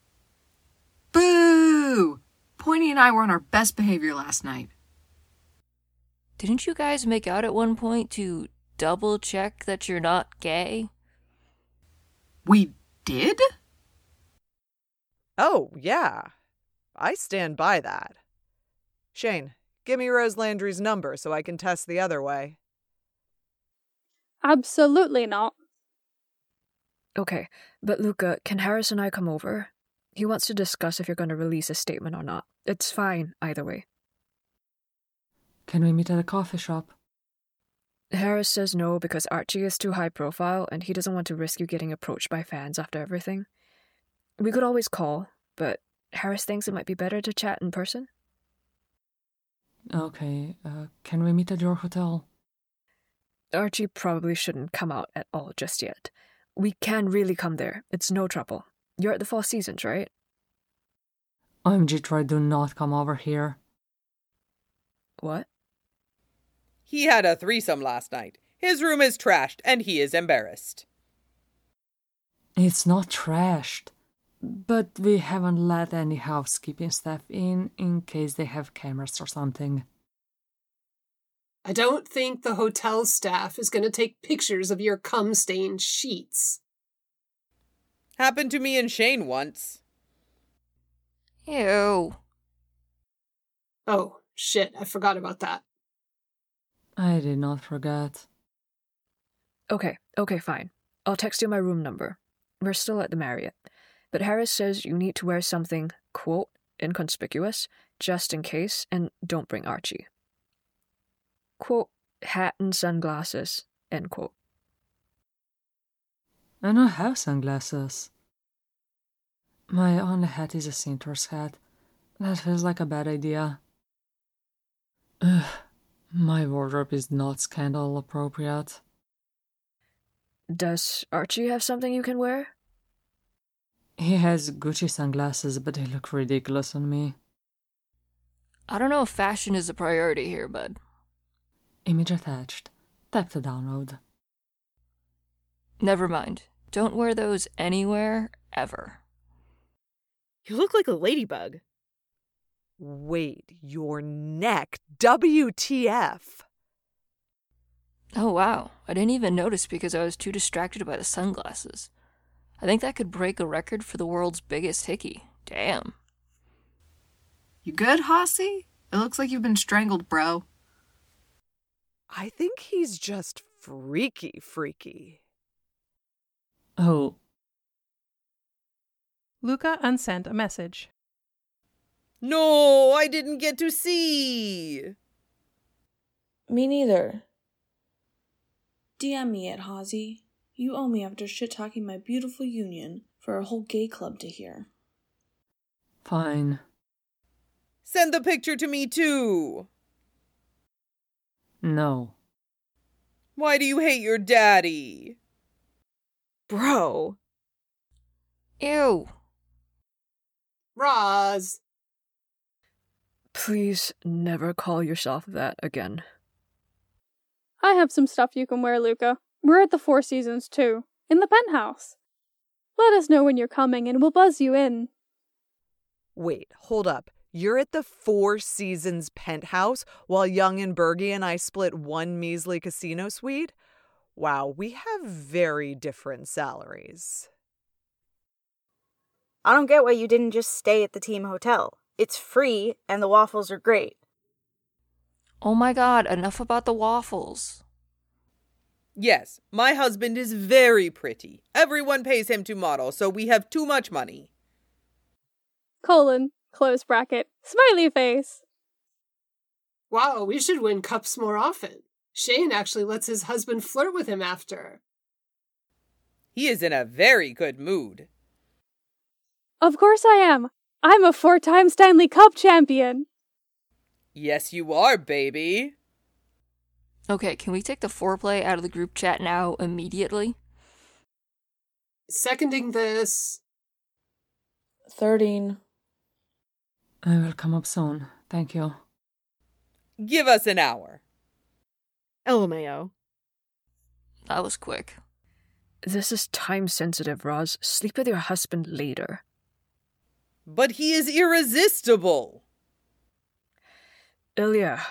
Boo! Pointy and I were on our best behavior last night. Didn't you guys make out at one point to double check that you're not gay? We did? Oh, yeah. I stand by that. Shane, give me Rose Landry's number so I can test the other way. Absolutely not. Okay, but Luca, can Harris and I come over? He wants to discuss if you're going to release a statement or not. It's fine, either way. Can we meet at a coffee shop? Harris says no because Archie is too high profile and he doesn't want to risk you getting approached by fans after everything. We could always call, but Harris thinks it might be better to chat in person. Okay, can we meet at your hotel? Archie probably shouldn't come out at all just yet. We can really come there. It's no trouble. You're at the Four Seasons, right? OMG, try do not come over here. What? He had a threesome last night. His room is trashed and he is embarrassed. It's not trashed. But we haven't let any housekeeping staff in case they have cameras or something. I don't think the hotel staff is going to take pictures of your cum-stained sheets. Happened to me and Shane once. Ew. Oh, shit, I forgot about that. I did not forget. Okay, fine. I'll text you my room number. We're still at the Marriott. But Harris says you need to wear something, quote, inconspicuous, just in case, and don't bring Archie. Quote, hat and sunglasses, end quote. I don't have sunglasses. My only hat is a Centaur's hat. That feels like a bad idea. Ugh, my wardrobe is not scandal appropriate. Does Archie have something you can wear? He has Gucci sunglasses, but they look ridiculous on me. I don't know if fashion is a priority here, bud. Image attached. Tap to download. Never mind. Don't wear those anywhere, ever. You look like a ladybug. Wait, your neck. WTF? Oh, wow. I didn't even notice because I was too distracted by the sunglasses. I think that could break a record for the world's biggest hickey. Damn. You good, Hasi? It looks like you've been strangled, bro. I think he's just freaky. Oh. Luca unsent a message. No, I didn't get to see. Me neither. DM me it, Hazi. You owe me after shit-talking my beautiful union for a whole gay club to hear. Fine. Send the picture to me too. No. Why do you hate your daddy? Bro. Ew. Roz. Please never call yourself that again. I have some stuff you can wear, Luca. We're at the Four Seasons, too, in the penthouse. Let us know when you're coming and we'll buzz you in. Wait, hold up. You're at the Four Seasons penthouse while Young and Bergie and I split one measly casino suite? Wow, we have very different salaries. I don't get why you didn't just stay at the team hotel. It's free and the waffles are great. Oh my god, enough about the waffles. Yes, my husband is very pretty. Everyone pays him to model, so we have too much money. Colon, close bracket, smiley face. Wow, we should win cups more often. Shane actually lets his husband flirt with him after. He is in a very good mood. Of course I am. I'm a 4-time Stanley Cup champion. Yes, you are, baby. Okay, can we take the foreplay out of the group chat now, immediately? Seconding this. 13. I will come up soon. Thank you. Give us an hour. LMAO. That was quick. This is time-sensitive, Roz. Sleep with your husband later. But he is irresistible. Ilya.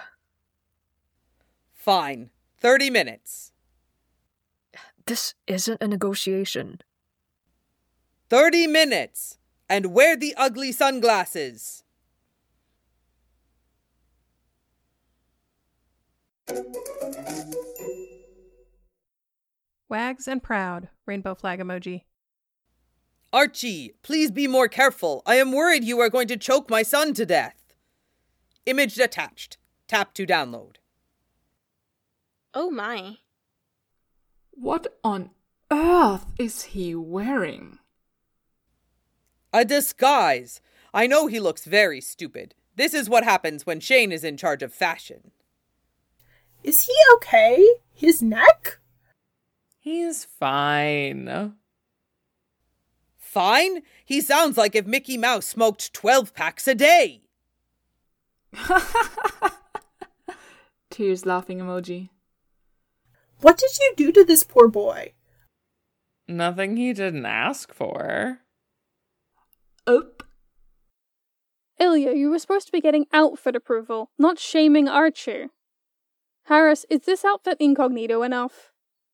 Fine. 30 minutes. This isn't a negotiation. 30 minutes. And wear the ugly sunglasses. Wags and proud, rainbow flag emoji. Archie, please be more careful. I am worried you are going to choke my son to death. Image attached. Tap to download. Oh my. What on earth is he wearing? A disguise. I know he looks very stupid. This is what happens when Shane is in charge of fashion. Is he okay? His neck? He's fine. Fine? He sounds like if Mickey Mouse smoked 12 packs a day. Tears laughing emoji. What did you do to this poor boy? Nothing he didn't ask for. Oop. Ilya, you were supposed to be getting outfit approval, not shaming Archie. Harris, is this outfit incognito enough?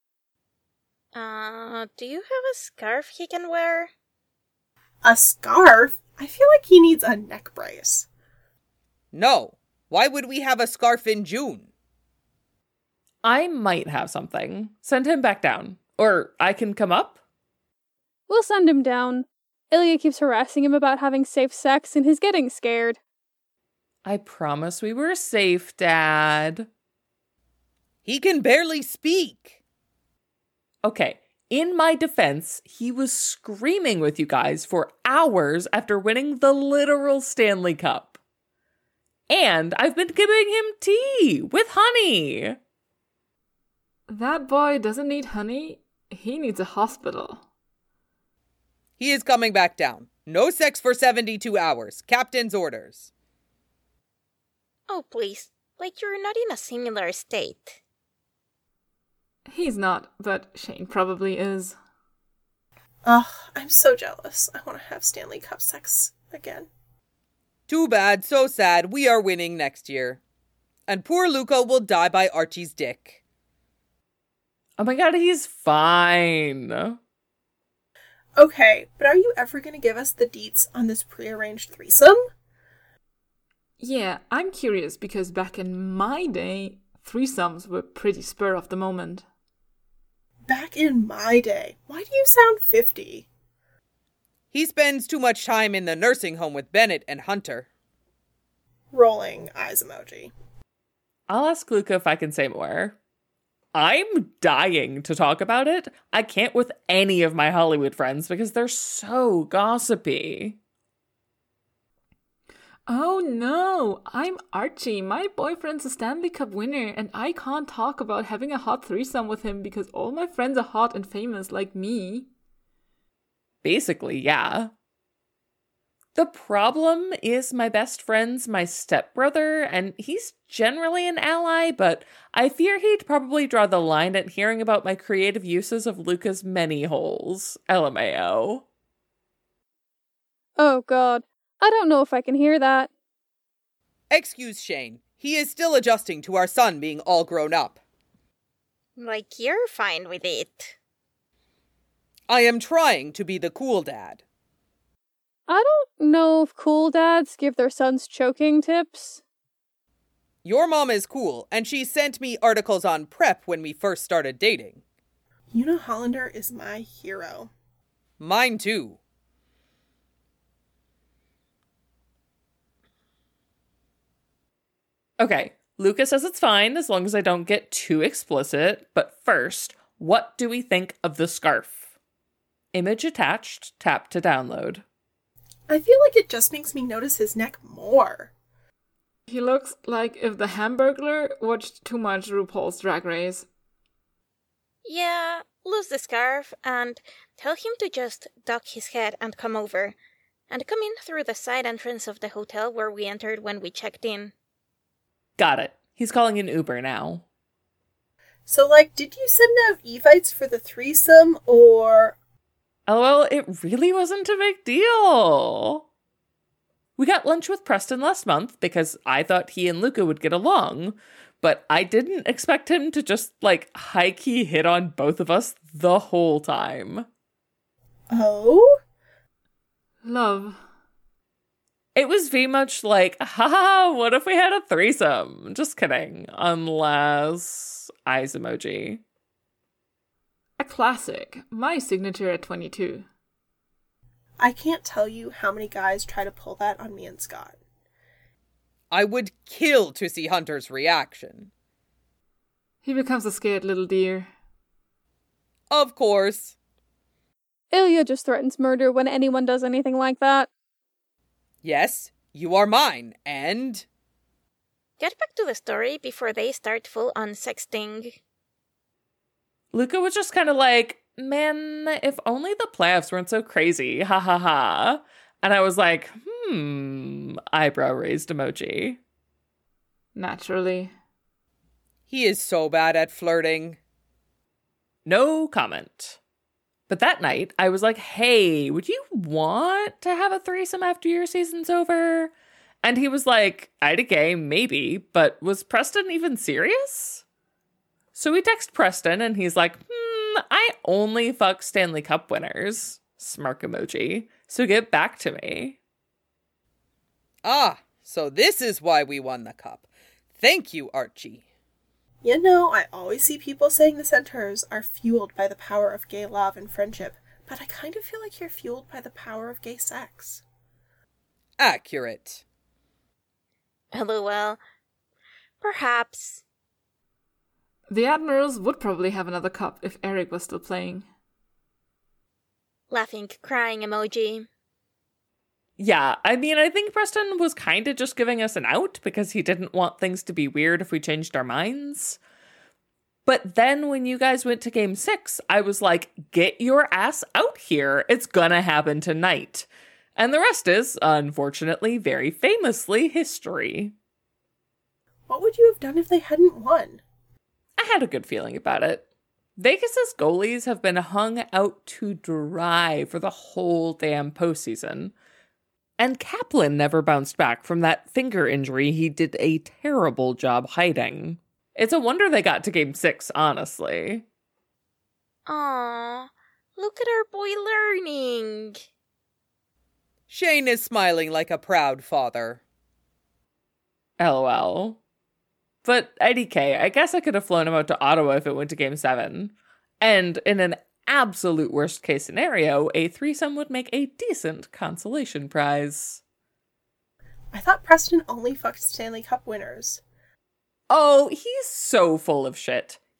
Do you have a scarf he can wear? A scarf? I feel like he needs a neck brace. No. Why would we have a scarf in June? I might have something. Send him back down. Or I can come up? We'll send him down. Ilya keeps harassing him about having safe sex and he's getting scared. I promise we were safe, Dad. He can barely speak. Okay, in my defense, he was screaming with you guys for hours after winning the literal Stanley Cup. And I've been giving him tea with honey. That boy doesn't need honey. He needs a hospital. He is coming back down. No sex for 72 hours. Captain's orders. Oh, please. Like you're not in a similar state. He's not, but Shane probably is. Ugh, I'm so jealous. I want to have Stanley Cup sex again. Too bad, so sad. We are winning next year. And poor Luca will die by Archie's dick. Oh my god, he's fine. Okay, but are you ever going to give us the deets on this prearranged threesome? Yeah, I'm curious because back in my day, threesomes were pretty spur of the moment. Back in my day. Why do you sound 50? He spends too much time in the nursing home with Bennett and Hunter. Rolling eyes emoji. I'll ask Luca if I can say more. I'm dying to talk about it. I can't with any of my Hollywood friends because they're so gossipy. Oh no, I'm Archie. My boyfriend's a Stanley Cup winner, and I can't talk about having a hot threesome with him because all my friends are hot and famous like me. Basically, yeah. The problem is my best friend's my stepbrother, and he's generally an ally, but I fear he'd probably draw the line at hearing about my creative uses of Luca's many holes. LMAO. Oh god, I don't know if I can hear that. Excuse Shane. He is still adjusting to our son being all grown up. Like you're fine with it. I am trying to be the cool dad. I don't know if cool dads give their sons choking tips. Your mom is cool, and she sent me articles on prep when we first started dating. You know Hollander is my hero. Mine too. Okay, Luca says it's fine as long as I don't get too explicit, but first, what do we think of the scarf? Image attached, tap to download. I feel like it just makes me notice his neck more. He looks like if the Hamburglar watched too much RuPaul's Drag Race. Yeah, lose the scarf and tell him to just duck his head and come over. And come in through the side entrance of the hotel where we entered when we checked in. Got it. He's calling an Uber now. So, did you send out evites for the threesome, or... LOL, it really wasn't a big deal. We got lunch with Preston last month because I thought he and Luca would get along, but I didn't expect him to just, high-key hit on both of us the whole time. Oh? Love. It was very much like, haha, what if we had a threesome? Just kidding. Unless... eyes emoji. A classic. My signature at 22. I can't tell you how many guys try to pull that on me and Scott. I would kill to see Hunter's reaction. He becomes a scared little deer. Of course. Ilya just threatens murder when anyone does anything like that. Yes, you are mine, and... Get back to the story before they start full-on sexting. Luca was just kind of like, man, if only the playoffs weren't so crazy, ha ha ha. And I was like, eyebrow raised emoji. Naturally. He is so bad at flirting. No comment. But that night, I was like, hey, would you want to have a threesome after your season's over? And he was like, IDK, maybe, but was Preston even serious? So we text Preston, and he's like, I only fuck Stanley Cup winners. Smirk emoji. So get back to me. Ah, so this is why we won the cup. Thank you, Archie. You know, I always see people saying the Centaurs are fueled by the power of gay love and friendship, but I kind of feel like you're fueled by the power of gay sex. Accurate. LOL. Perhaps. The Admirals would probably have another cup if Eric was still playing. Laughing, crying emoji. Yeah, I mean, I think Preston was kind of just giving us an out because he didn't want things to be weird if we changed our minds. But then when you guys went to Game 6, I was like, get your ass out here. It's gonna happen tonight. And the rest is, unfortunately, very famously, history. What would you have done if they hadn't won? I had a good feeling about it. Vegas's goalies have been hung out to dry for the whole damn postseason. And Kaplan never bounced back from that finger injury he did a terrible job hiding. It's a wonder they got to Game 6, honestly. Aww, look at our boy learning. Shane is smiling like a proud father. LOL. But IDK, I guess I could have flown him out to Ottawa if it went to Game 7. And in an absolute worst case scenario, a threesome would make a decent consolation prize. I thought Preston only fucked Stanley Cup winners. Oh, he's so full of shit.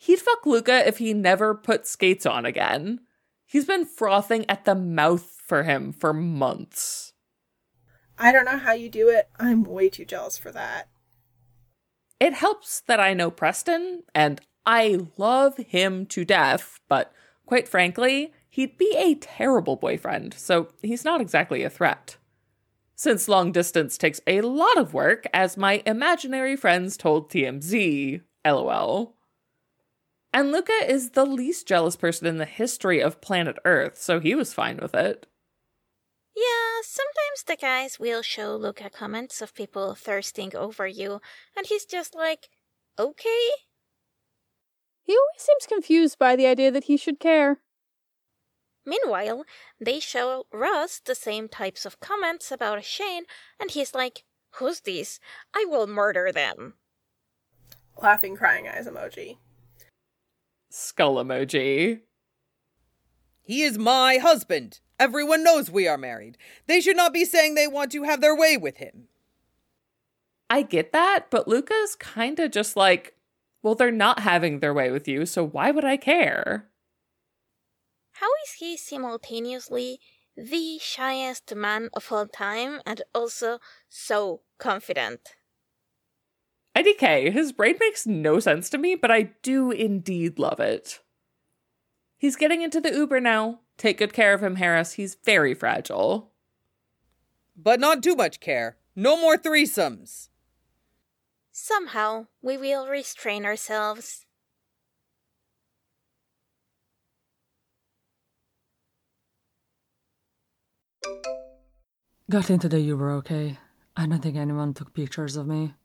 He'd fuck Luca if he never put skates on again. He's been frothing at the mouth for him for months. I don't know how you do it. I'm way too jealous for that. It helps that I know Preston, and I love him to death, but quite frankly, he'd be a terrible boyfriend, so he's not exactly a threat. Since long distance takes a lot of work, as my imaginary friends told TMZ, LOL. And Luca is the least jealous person in the history of planet Earth, so he was fine with it. Yeah, sometimes the guys will show Luca comments of people thirsting over you, and he's just like, okay? He always seems confused by the idea that he should care. Meanwhile, they show Ross the same types of comments about Shane, and he's like, who's this? I will murder them. Laughing crying eyes emoji. Skull emoji. He is my husband. Everyone knows we are married. They should not be saying they want to have their way with him. I get that, but Luca's kinda just like, well, they're not having their way with you, so why would I care? How is he simultaneously the shyest man of all time and also so confident? IDK, his brain makes no sense to me, but I do indeed love it. He's getting into the Uber now. Take good care of him, Harris. He's very fragile. But not too much care. No more threesomes. Somehow, we will restrain ourselves. Got into the Uber okay. I don't think anyone took pictures of me.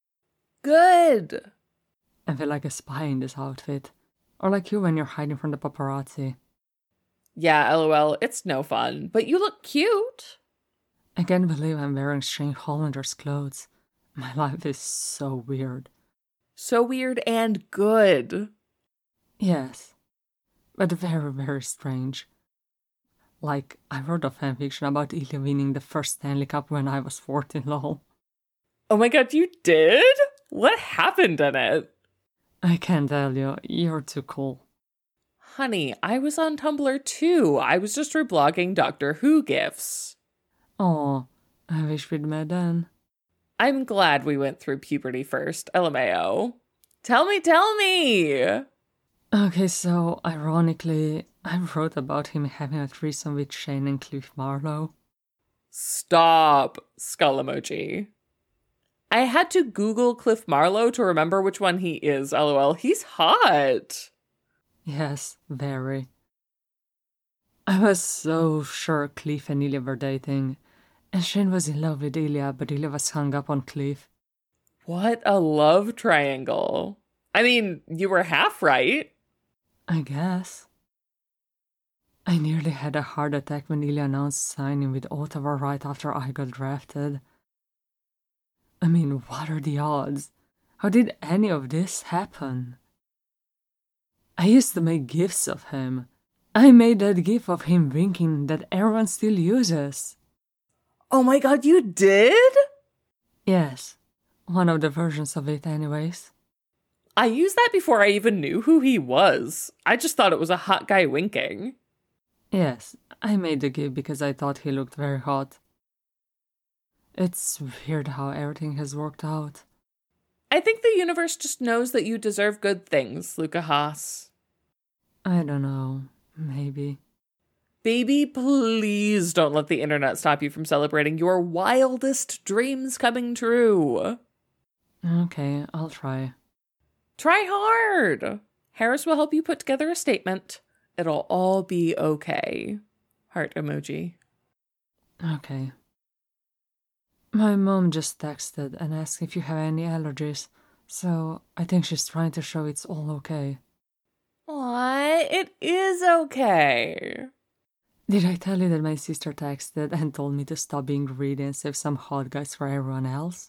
Good! I feel like a spy in this outfit. Or like you when you're hiding from the paparazzi. Yeah, LOL, it's no fun, but you look cute. I can't believe I'm wearing Shane Hollander's clothes. My life is so weird. So weird and good. Yes, but very, very strange. Like, I wrote a fanfiction about Ilya winning the first Stanley Cup when I was 14, lol. Oh my god, you did? What happened in it? I can't tell you, you're too cool. Honey, I was on Tumblr too. I was just reblogging Doctor Who gifs. Oh, I wish we'd met then. I'm glad we went through puberty first, LMAO. Tell me! Okay, so, ironically, I wrote about him having a threesome with Shane and Cliff Marlowe. Stop, skull emoji. I had to Google Cliff Marlowe to remember which one he is, LOL. He's hot. Yes, very. I was so sure Cliff and Ilya were dating, and Shane was in love with Ilya, but Ilya was hung up on Cliff. What a love triangle. I mean, you were half right. I guess. I nearly had a heart attack when Ilya announced signing with Ottawa right after I got drafted. I mean, what are the odds? How did any of this happen? I used to make gifs of him. I made that gif of him winking that everyone still uses. Oh my god, you did? Yes, one of the versions of it anyways. I used that before I even knew who he was. I just thought it was a hot guy winking. Yes, I made the gif because I thought he looked very hot. It's weird how everything has worked out. I think the universe just knows that you deserve good things, Luca Haas. I don't know. Maybe. Baby, please don't let the internet stop you from celebrating your wildest dreams coming true. Okay, I'll try. Try hard. Harris will help you put together a statement. It'll all be okay. Heart emoji. Okay. My mom just texted and asked if you have any allergies, so I think she's trying to show it's all okay. What? It is okay. Did I tell you that my sister texted and told me to stop being greedy and save some hot guys for everyone else?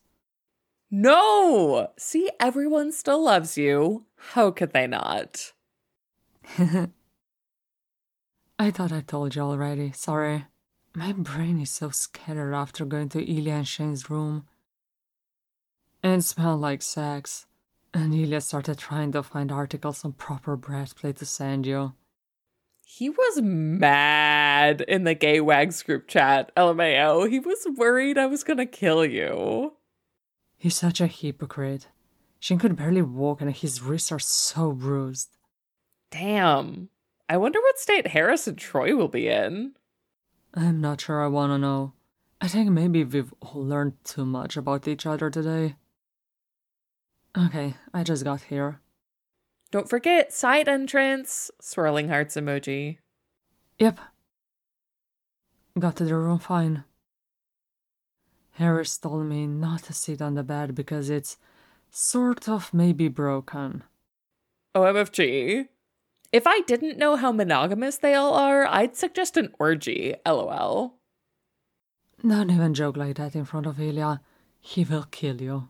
No! See, everyone still loves you. How could they not? I thought I told you already, sorry. My brain is so scattered after going to Ilya and Shane's room. And it smelled like sex. And Ilya started trying to find articles on proper breastplate to send you. He was mad in the Gay Wags group chat, LMAO. He was worried I was gonna kill you. He's such a hypocrite. Shane could barely walk and his wrists are so bruised. Damn. I wonder what state Harris and Troy will be in. I'm not sure I want to know. I think maybe we've all learned too much about each other today. Okay, I just got here. Don't forget, side entrance. Swirling hearts emoji. Yep. Got to the room fine. Harris told me not to sit on the bed because it's sort of maybe broken. OMFG. If I didn't know how monogamous they all are, I'd suggest an orgy, LOL. Don't even joke like that in front of Ilya. He will kill you.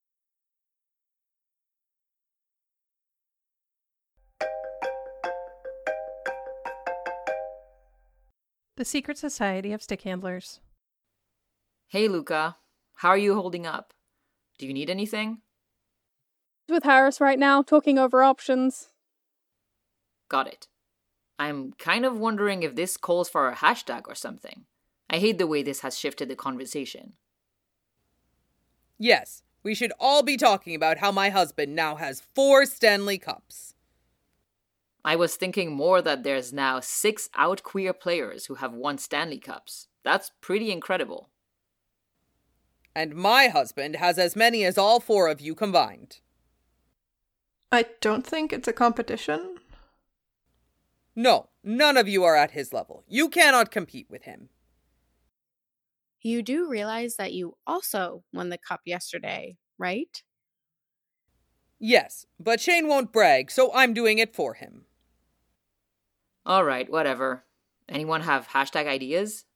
The Secret Society of Stick Handlers. Hey, Luca. How are you holding up? Do you need anything? With Harris right now, talking over options. Got it. I'm kind of wondering if this calls for a hashtag or something. I hate the way this has shifted the conversation. Yes, we should all be talking about how my husband now has 4 Stanley Cups. I was thinking more that there's now 6 out queer players who have won Stanley Cups. That's pretty incredible. And my husband has as many as all 4 of you combined. I don't think it's a competition. No, none of you are at his level. You cannot compete with him. You do realize that you also won the cup yesterday, right? Yes, but Shane won't brag, so I'm doing it for him. Alright, whatever. Anyone have hashtag ideas?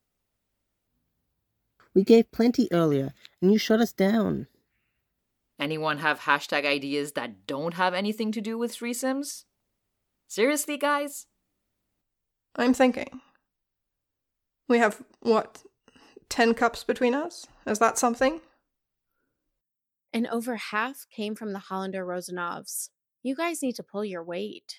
We gave plenty earlier, and you shut us down. Anyone have hashtag ideas that don't have anything to do with threesomes? Seriously, guys? I'm thinking. We have, 10 cups between us? Is that something? And over half came from the Hollander Rosanovs. You guys need to pull your weight.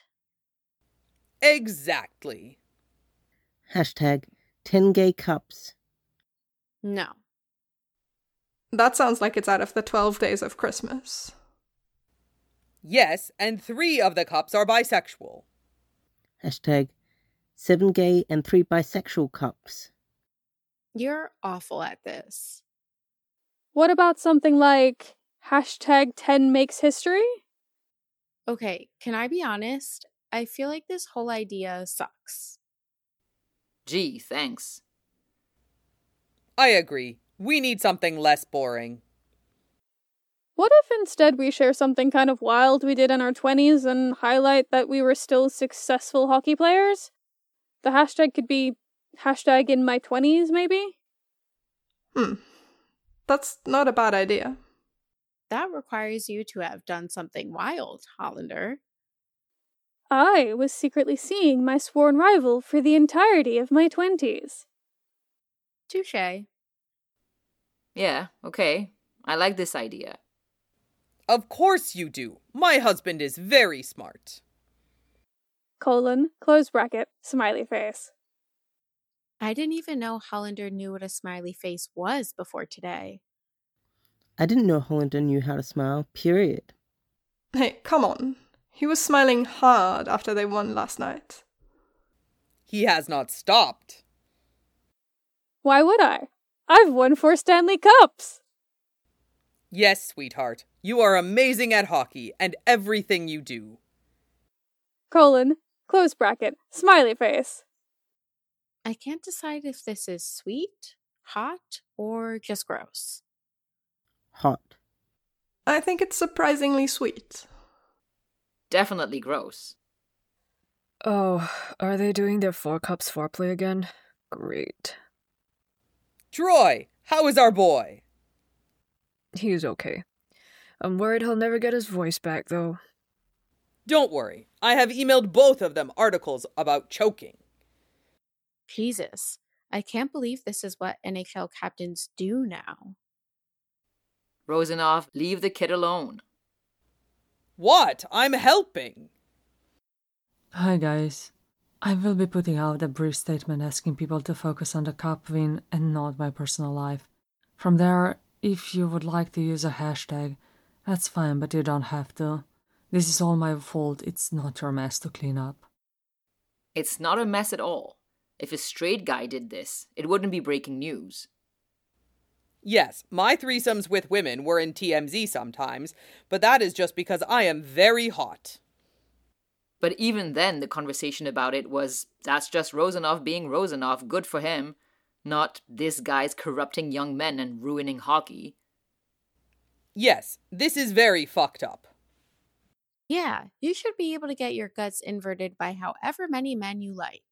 Exactly. Hashtag 10 gay cups. No. That sounds like it's out of the 12 days of Christmas. Yes, and 3 of the cups are bisexual. Hashtag 7 gay and 3 bisexual cups. You're awful at this. What about something like hashtag 10 makes history? Okay, can I be honest? I feel like this whole idea sucks. Gee, thanks. I agree. We need something less boring. What if instead we share something kind of wild we did in our 20s and highlight that we were still successful hockey players? The hashtag could be hashtag in my 20s, maybe? That's not a bad idea. That requires you to have done something wild, Hollander. I was secretly seeing my sworn rival for the entirety of my 20s. Touché. Yeah, okay. I like this idea. Of course you do. My husband is very smart. Close bracket, smiley face. I didn't even know Hollander knew what a smiley face was before today. I didn't know Hollander knew how to smile, period. Hey, come on. He was smiling hard after they won last night. He has not stopped. Why would I? I've won 4 Stanley Cups! Yes, sweetheart. You are amazing at hockey and everything you do. Close bracket, smiley face. I can't decide if this is sweet, hot, or just gross. Hot. I think it's surprisingly sweet. Definitely gross. Oh, are they doing their 4 cups foreplay again? Great. Troy, how is our boy? He's okay. I'm worried he'll never get his voice back, though. Don't worry. I have emailed both of them articles about choking. Jesus, I can't believe this is what NHL captains do now. Rosanov, leave the kid alone. What? I'm helping. Hi guys. I will be putting out a brief statement asking people to focus on the cup win and not my personal life. From there, if you would like to use a hashtag, that's fine, but you don't have to. This is all my fault, it's not your mess to clean up. It's not a mess at all. If a straight guy did this, it wouldn't be breaking news. Yes, my threesomes with women were in TMZ sometimes, but that is just because I am very hot. But even then, the conversation about it was, that's just Rozanov being Rozanov, good for him. Not, this guy's corrupting young men and ruining hockey. Yes, this is very fucked up. Yeah, you should be able to get your guts inverted by however many men you like.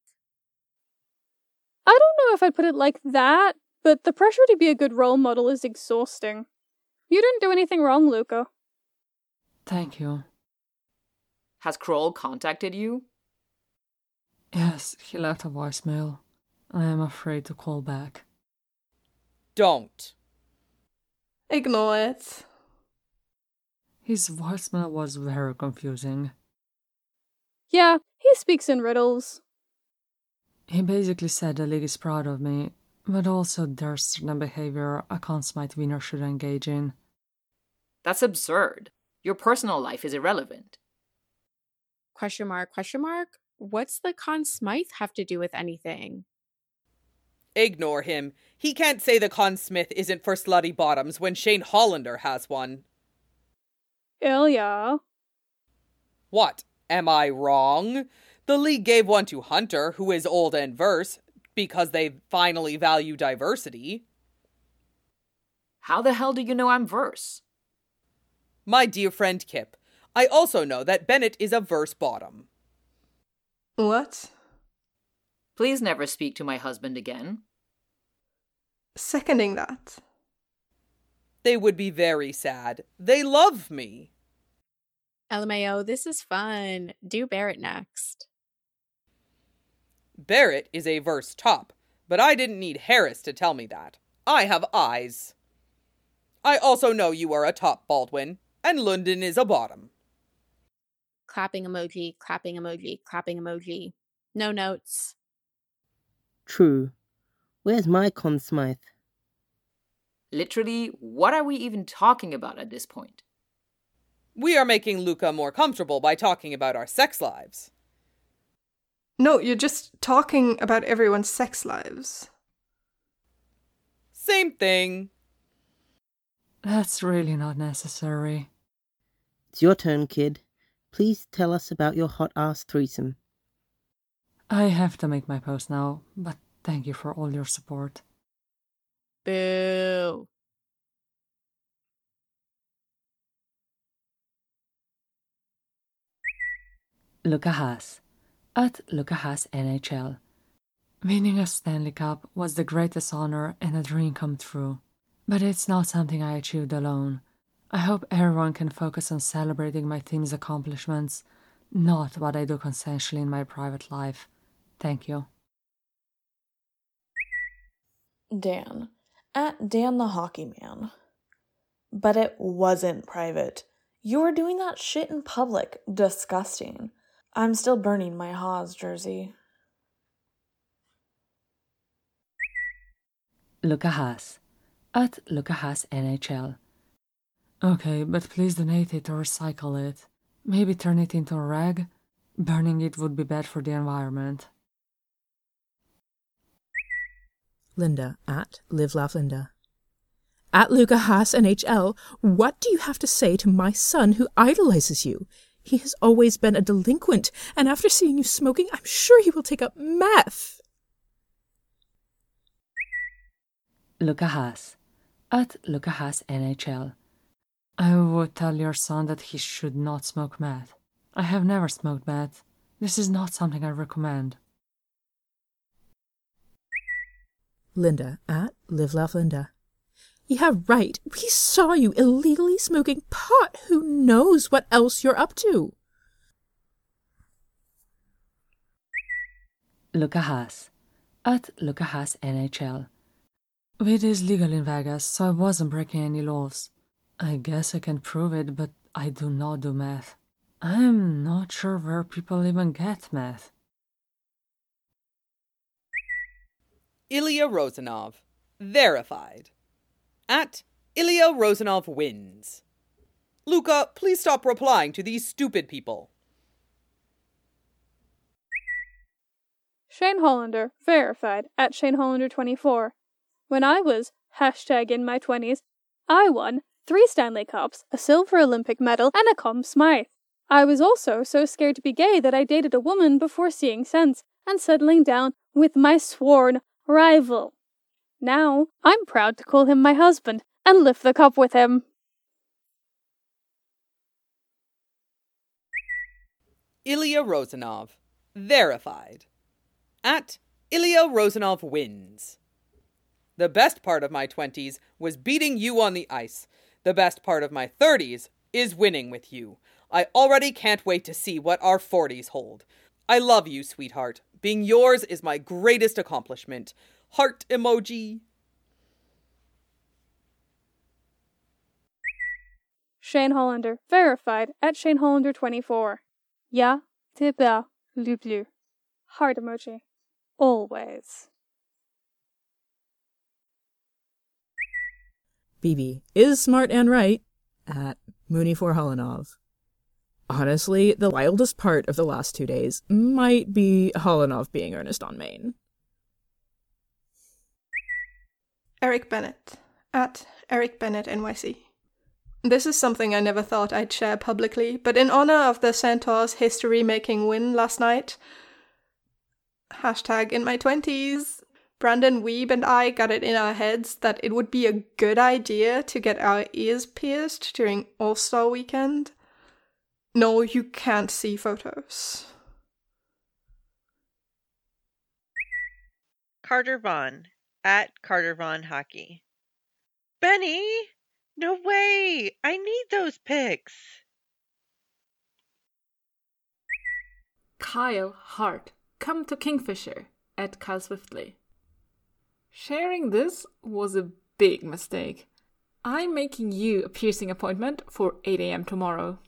I don't know if I'd put it like that, but the pressure to be a good role model is exhausting. You didn't do anything wrong, Luca. Thank you. Has Kroll contacted you? Yes, he left a voicemail. I am afraid to call back. Don't. Ignore it. His voicemail was very confusing. Yeah, he speaks in riddles. He basically said the league is proud of me, but also there's certain behavior a Conn Smythe winner should engage in. That's absurd. Your personal life is irrelevant. Question mark, question mark? What's the Conn Smythe have to do with anything? Ignore him. He can't say the Conn Smythe isn't for slutty bottoms when Shane Hollander has one. Yeah. What? Am I wrong? The league gave one to Hunter, who is old and verse, because they finally value diversity. How the hell do you know I'm verse? My dear friend Kip, I also know that Bennett is a verse bottom. What? Please never speak to my husband again. Seconding that. They would be very sad. They love me. LMAO, this is fun. Do Barrett next. Barrett is a verse top, but I didn't need Harris to tell me that. I have eyes. I also know you are a top, Baldwin, and London is a bottom. Clapping emoji, clapping emoji, clapping emoji. No notes. True. Where's my Conn Smythe? Literally, what are we even talking about at this point? We are making Luca more comfortable by talking about our sex lives. No, you're just talking about everyone's sex lives. Same thing. That's really not necessary. It's your turn, kid. Please tell us about your hot-ass threesome. I have to make my post now, but thank you for all your support. Boo. Luca Haas. At Luca Haas NHL. Winning a Stanley Cup was the greatest honor and a dream come true. But it's not something I achieved alone. I hope everyone can focus on celebrating my team's accomplishments, not what I do consensually in my private life. Thank you. Dan. At Dan the Hockey Man. But it wasn't private. You were doing that shit in public. Disgusting. I'm still burning my Haas jersey. Luca Haas. At Luca Haas NHL. Okay, but please donate it or recycle it. Maybe turn it into a rag? Burning it would be bad for the environment. Linda at Live Laugh Linda. At Luca Haas NHL, what do you have to say to my son who idolizes you? He has always been a delinquent, and after seeing you smoking, I'm sure he will take up meth. Luca Haas. At Luca Haas NHL. I would tell your son that he should not smoke meth. I have never smoked meth. This is not something I recommend. Linda at Live Laugh Linda. Yeah, right. We saw you illegally smoking pot. Who knows what else you're up to? Luca Haas. At Luca Haas NHL. Weed is legal in Vegas, so I wasn't breaking any laws. I guess I can prove it, but I do not do math. I'm not sure where people even get math. Ilya Rosanov. Verified. At Ilya Rosanov wins. Luca, please stop replying to these stupid people. Shane Hollander, verified, at Shane Hollander 24. When I was #in my 20s, I won 3 Stanley Cups, a silver Olympic medal, and a Conn Smythe. I was also so scared to be gay that I dated a woman before seeing sense and settling down with my sworn rival. Now, I'm proud to call him my husband and lift the cup with him. Ilya Rosanov. Verified. At Ilya Rosanov wins. The best part of my 20s was beating you on the ice. The best part of my 30s is winning with you. I already can't wait to see what our 40s hold. I love you, sweetheart. Being yours is my greatest accomplishment. Heart emoji. Shane Hollander, verified, at Shane Hollander 24. Ja, c'est bien, le bleu. Heart emoji. Always. BB is smart and right, at Mooney4 Holanov. Honestly, the wildest part of the last 2 days might be Holanov being earnest on Maine. Eric Bennett, at Eric Bennett NYC. This is something I never thought I'd share publicly, but in honor of the Centaurs' history-making win last night, #in my 20s, Brandon Weeb and I got it in our heads that it would be a good idea to get our ears pierced during All-Star Weekend. No, you can't see photos. Carter Vaughn, at Carter Vaughn Hockey. Benny! No way! I need those pics! Kyle Hart, come to Kingfisher, at Kyle Swiftly. Sharing this was a big mistake. I'm making you a piercing appointment for 8 a.m. tomorrow.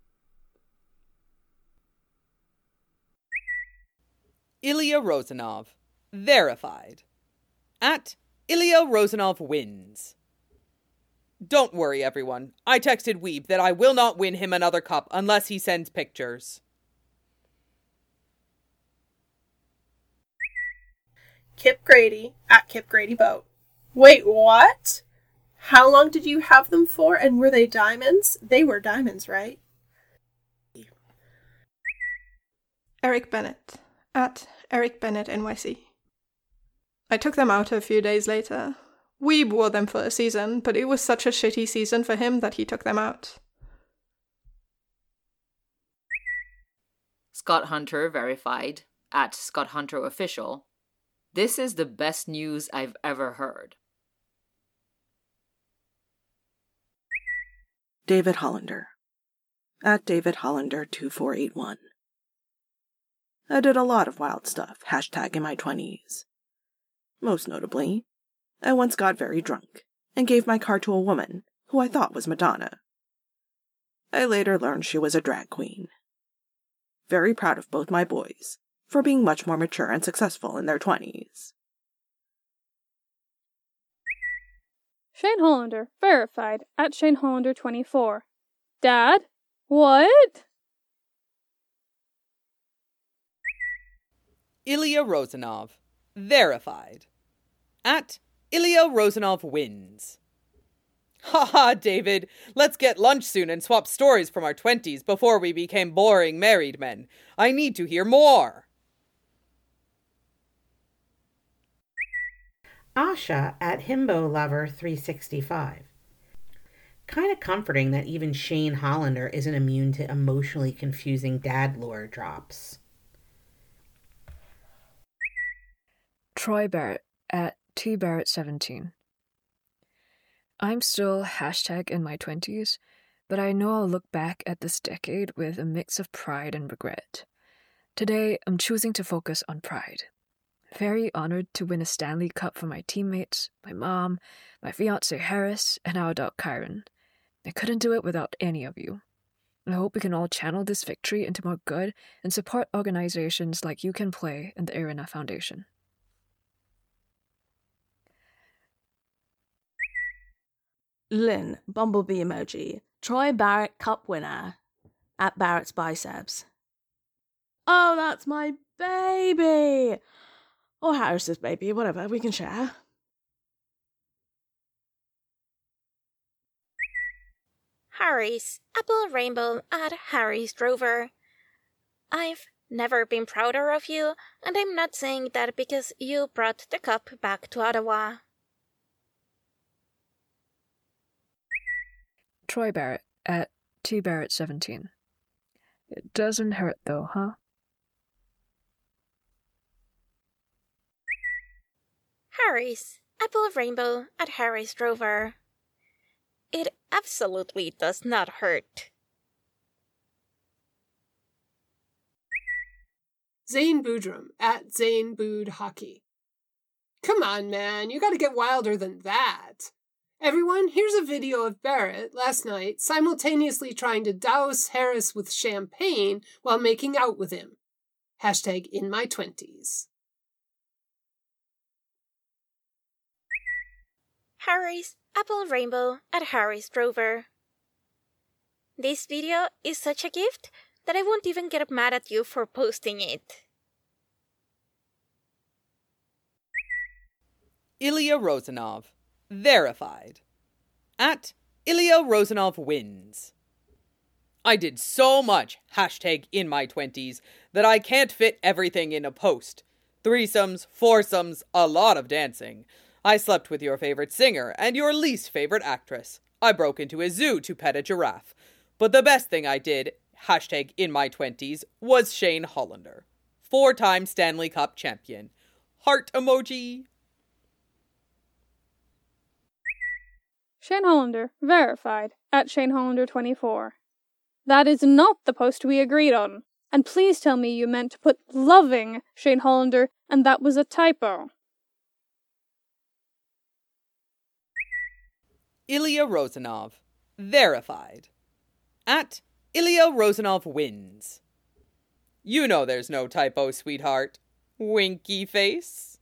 Ilya Rosanov. Verified. At Ilya Rosanov wins. Don't worry, everyone. I texted Weeb that I will not win him another cup unless he sends pictures. Kip Grady, at Kip Grady Boat. Wait, what? How long did you have them for, and were they diamonds? They were diamonds, right? Eric Bennett, at Eric Bennett NYC. I took them out a few days later. Weeb wore them for a season, but it was such a shitty season for him that he took them out. Scott Hunter verified, at Scott Hunter official. This is the best news I've ever heard. David Hollander, at David Hollander 2481. I did a lot of wild stuff, in my 20s. Most notably, I once got very drunk and gave my car to a woman who I thought was Madonna. I later learned she was a drag queen. Very proud of both my boys for being much more mature and successful in their 20s. Shane Hollander, verified, at Shane Hollander 24. Dad? What? Ilya Rosanov. Verified. At Ilya Rosanov wins. Haha, David. Let's get lunch soon and swap stories from our 20s before we became boring married men. I need to hear more. Asha at Himbo Lover 365. Kind of comforting that even Shane Hollander isn't immune to emotionally confusing dad lore drops. Troy Barrett at TBarrett17. I'm still in my 20s, but I know I'll look back at this decade with a mix of pride and regret. Today, I'm choosing to focus on pride. Very honored to win a Stanley Cup for my teammates, my mom, my fiancé Harris, and our dog Kyron. I couldn't do it without any of you. I hope we can all channel this victory into more good and support organizations like You Can Play and the Arena Foundation. Lynn, Bumblebee emoji. Troy Barrett Cup winner. At Barrett's biceps. Oh, that's my baby! Or Harris's baby, whatever, we can share. Harry's Apple Rainbow at Harry's Drover. I've never been prouder of you, and I'm not saying that because you brought the cup back to Ottawa. Troy Barrett at TBarrett17. It doesn't hurt though, huh? Harry's Apple Rainbow at Harry's Drover. It absolutely does not hurt. Zane Boodram at Zane Bood Hockey. Come on, man, you gotta get wilder than that. Everyone, here's a video of Barrett last night simultaneously trying to douse Harris with champagne while making out with him. Hashtag in my 20s. Harry's Apple Rainbow at Harry's Drover. This video is such a gift that I won't even get mad at you for posting it. Ilya Rosanov. Verified. At Ilya Rosanov wins. I did so much hashtag in my 20s that I can't fit everything in a post. Threesomes, foursomes, a lot of dancing. I slept with your favorite singer and your least favorite actress. I broke into a zoo to pet a giraffe. But the best thing I did, hashtag in my 20s, was Shane Hollander. 4-time Stanley Cup champion. Heart emoji. Shane Hollander, verified, at Shane Hollander 24. That is not the post we agreed on. And please tell me you meant to put loving Shane Hollander and that was a typo. Ilya Rosanov. Verified. At Ilya Rosanov wins. You know there's no typo, sweetheart. Winky face.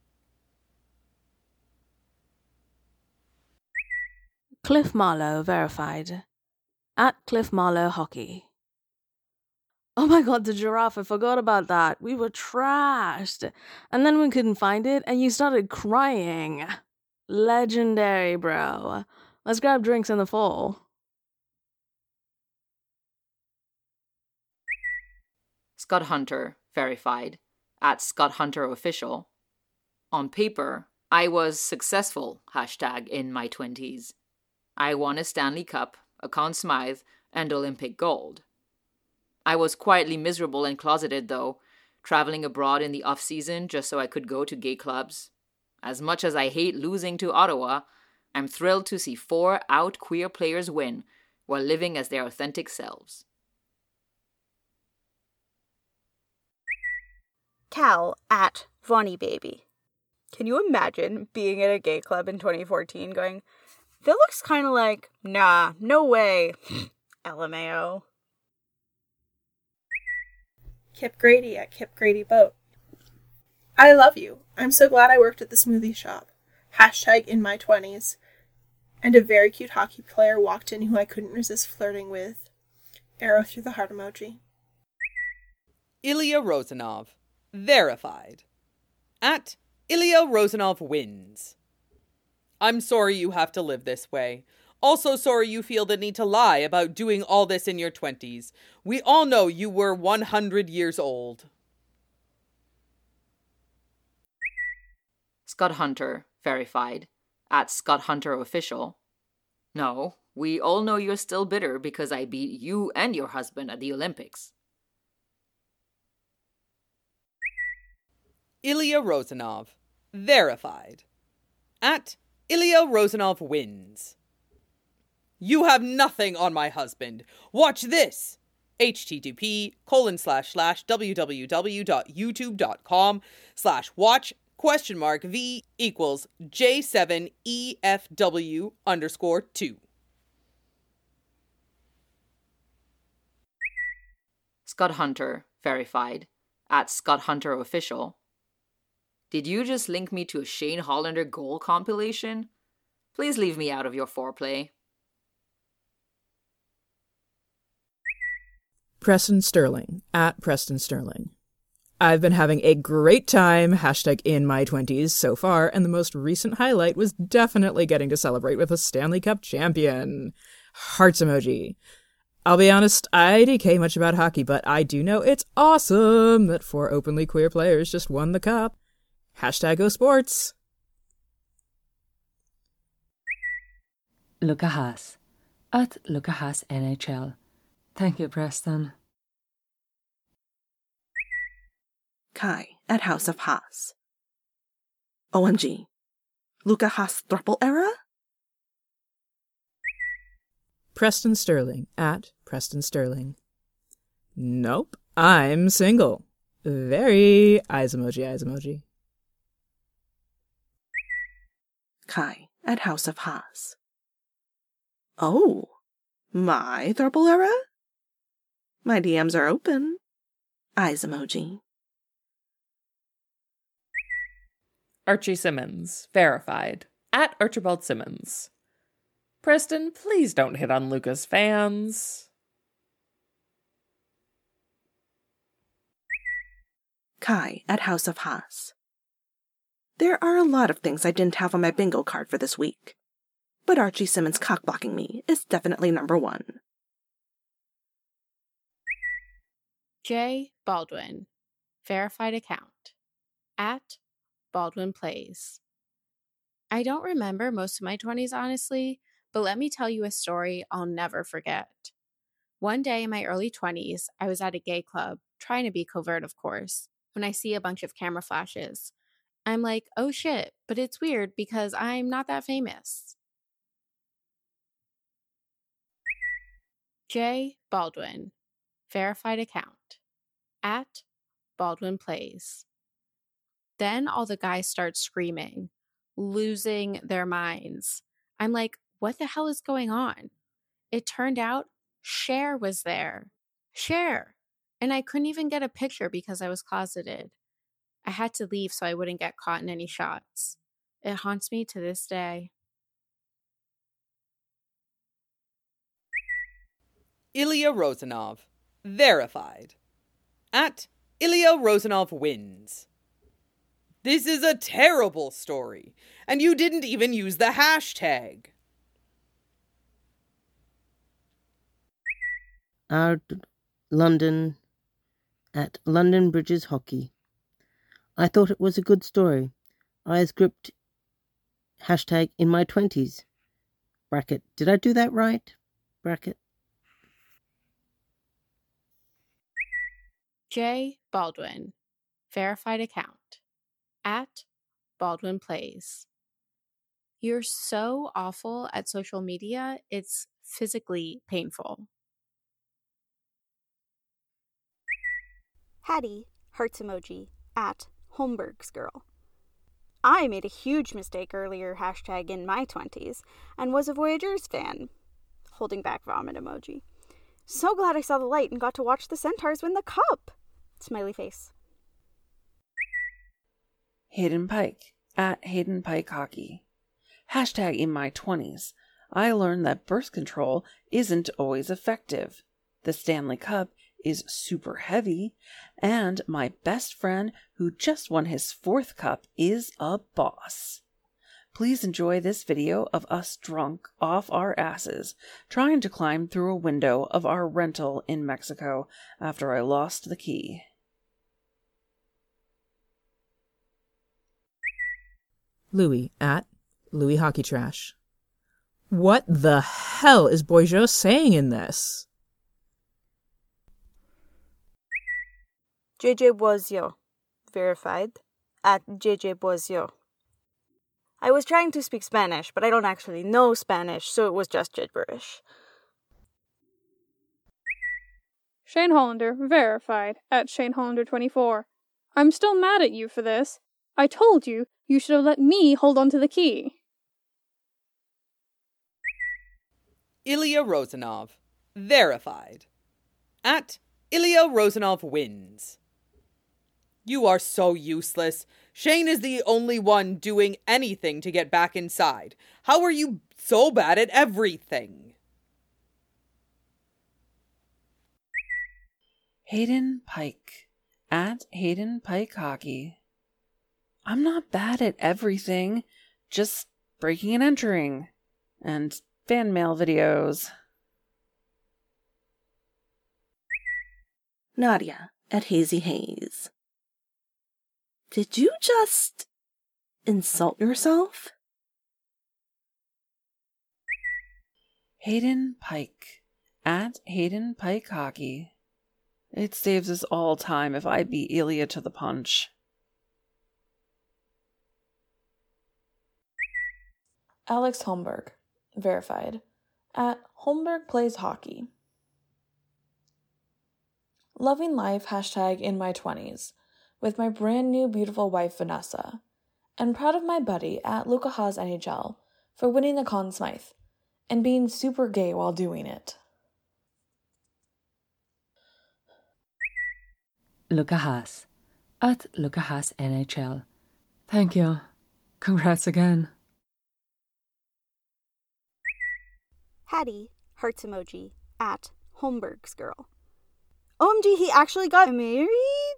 Cliff Marlowe, verified. At Cliff Marlowe Hockey. Oh my god, the giraffe, I forgot about that. We were trashed. And then we couldn't find it, and you started crying. Legendary, bro. Let's grab drinks in the fall. Scott Hunter, verified. At Scott Hunter Official. On paper, I was successful, hashtag in my 20s. I won a Stanley Cup, a Conn Smythe, and Olympic gold. I was quietly miserable and closeted, though, traveling abroad in the off-season just so I could go to gay clubs. As much as I hate losing to Ottawa, I'm thrilled to see 4 out queer players win while living as their authentic selves. Cal at Vonnie Baby. Can you imagine being at a gay club in 2014 going, that looks kind of like, nah, no way. LMAO. Kip Grady at Kip Grady Boat. I love you. I'm so glad I worked at the smoothie shop. Hashtag in my 20s. And a very cute hockey player walked in who I couldn't resist flirting with. Arrow through the heart emoji. Ilya Rosanov. Verified. At Ilya Rosanov wins. I'm sorry you have to live this way. Also sorry you feel the need to lie about doing all this in your 20s. We all know you were 100 years old. Scott Hunter, verified. At Scott Hunter Official. No, we all know you're still bitter because I beat you and your husband at the Olympics. Ilya Rosanov. Verified. At Ilya Rosanov wins. You have nothing on my husband. Watch this. http://www.youtube.com/watch?v equals J7EFW_2. Scott Hunter, verified, at Scott Hunter Official. Did you just link me to a Shane Hollander goal compilation? Please leave me out of your foreplay. Preston Sterling, at Preston Sterling. I've been having a great time, #in my 20s so far, and the most recent highlight was definitely getting to celebrate with a Stanley Cup champion. Hearts emoji. I'll be honest, I DK much about hockey, but I do know it's awesome that 4 openly queer players just won the cup. #Go Sports. Luca Haas, at Luca Haas NHL. Thank you, Preston. Kai at House of Haas. OMG. Luca Haas thruple era? Preston Sterling, at Preston Sterling. Nope, I'm single. Very eyes emoji, eyes emoji. Kai at House of Haas. Oh, my thruple era? My DMs are open. Eyes emoji. Archie Simmons, verified, at Archibald Simmons. Preston, please don't hit on Luca's fans. Kai at House of Haas. There are a lot of things I didn't have on my bingo card for this week, but Archie Simmons cockblocking me is definitely number 1. J. Baldwin, verified account, at Baldwin Plays. I don't remember most of my 20s, honestly, but let me tell you a story I'll never forget. One day in my early 20s, I was at a gay club, trying to be covert, of course, when I see a bunch of camera flashes. I'm like, oh shit, but it's weird because I'm not that famous. J. Baldwin, verified account, at Baldwin Plays. Then all the guys start screaming, losing their minds. I'm like, what the hell is going on? It turned out Cher was there. Cher! And I couldn't even get a picture because I was closeted. I had to leave so I wouldn't get caught in any shots. It haunts me to this day. Ilya Rosanov, verified, at Ilya Rosanov wins. This is a terrible story, and you didn't even use the hashtag. London, at London Bridges Hockey. I thought it was a good story. I script #in my 20s. Bracket. Did I do that right? Bracket. J. Baldwin, verified account, at Baldwin Plays. You're so awful at social media, it's physically painful. Hattie, hearts emoji, at Holmberg's Girl. I made a huge mistake earlier, #in my 20s, and was a Voyageurs fan. Holding back vomit emoji. So glad I saw the light and got to watch the Centaurs win the cup. Smiley face. Hayden Pike, at Hayden Pike Hockey. #in my 20s. I learned that birth control isn't always effective. The Stanley Cup is super heavy, and my best friend who just won his 4th cup is a boss. Please enjoy this video of us drunk off our asses, trying to climb through a window of our rental in Mexico after I lost the key. Louis, at Louis Hockey Trash. What the hell is Boisjeu saying in this? JJ Boisjeu, verified, at JJ Boisjeu. I was trying to speak Spanish, but I don't actually know Spanish, so it was just gibberish. Shane Hollander, verified, at Shane Hollander 24. I'm still mad at you for this. I told you you should have let me hold on to the key. Ilya Rosanov, verified, at Ilya Rozanov wins. You are so useless. Shane is the only one doing anything to get back inside. How are you so bad at everything? Hayden Pike at Hayden Pike Hockey. I'm not bad at everything, just breaking and entering, and fan mail videos. Nadia at Hazy Haze. Did you just insult yourself? Hayden Pike at Hayden Pike Hockey. It saves us all time if I beat Ilya to the punch. Alex Holmberg, verified, at Holmberg Plays Hockey. Loving life hashtag in my 20s with my brand new beautiful wife Vanessa, and proud of my buddy at Luca Haas NHL for winning the Conn Smythe and being super gay while doing it. Luca Haas, at Luca Haas NHL. Thank you. Congrats again. Hattie, hearts emoji, at Holmberg's Girl. OMG, he actually got married?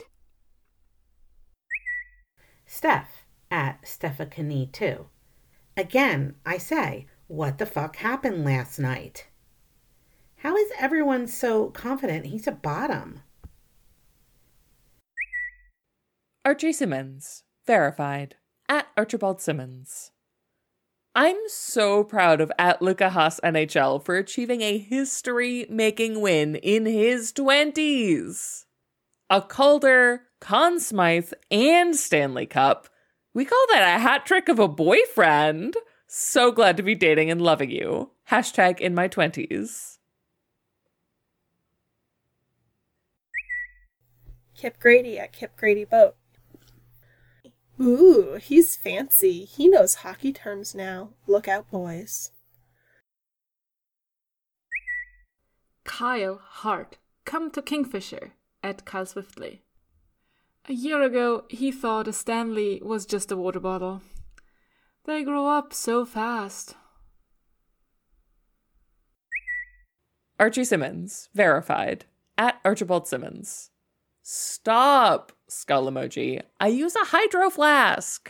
Steph, at Stephanie2. Again, I say, what the fuck happened last night? How is everyone so confident he's a bottom? Archie Simmons, verified, at Archibald Simmons. I'm so proud of at Luca Haas NHL for achieving a history-making win in his 20s. A Calder, Conn Smythe, and Stanley Cup. We call that a hat trick of a boyfriend. So glad to be dating and loving you. Hashtag in my 20s. Kip Grady at Kip Grady Boat. Ooh, he's fancy. He knows hockey terms now. Look out, boys. Kyle Hart, come to Kingfisher, at Kyle Swiftly. A year ago, he thought a Stanley was just a water bottle. They grow up so fast. Archie Simmons, verified, at Archibald Simmons. Stop, skull emoji. I use a hydro flask.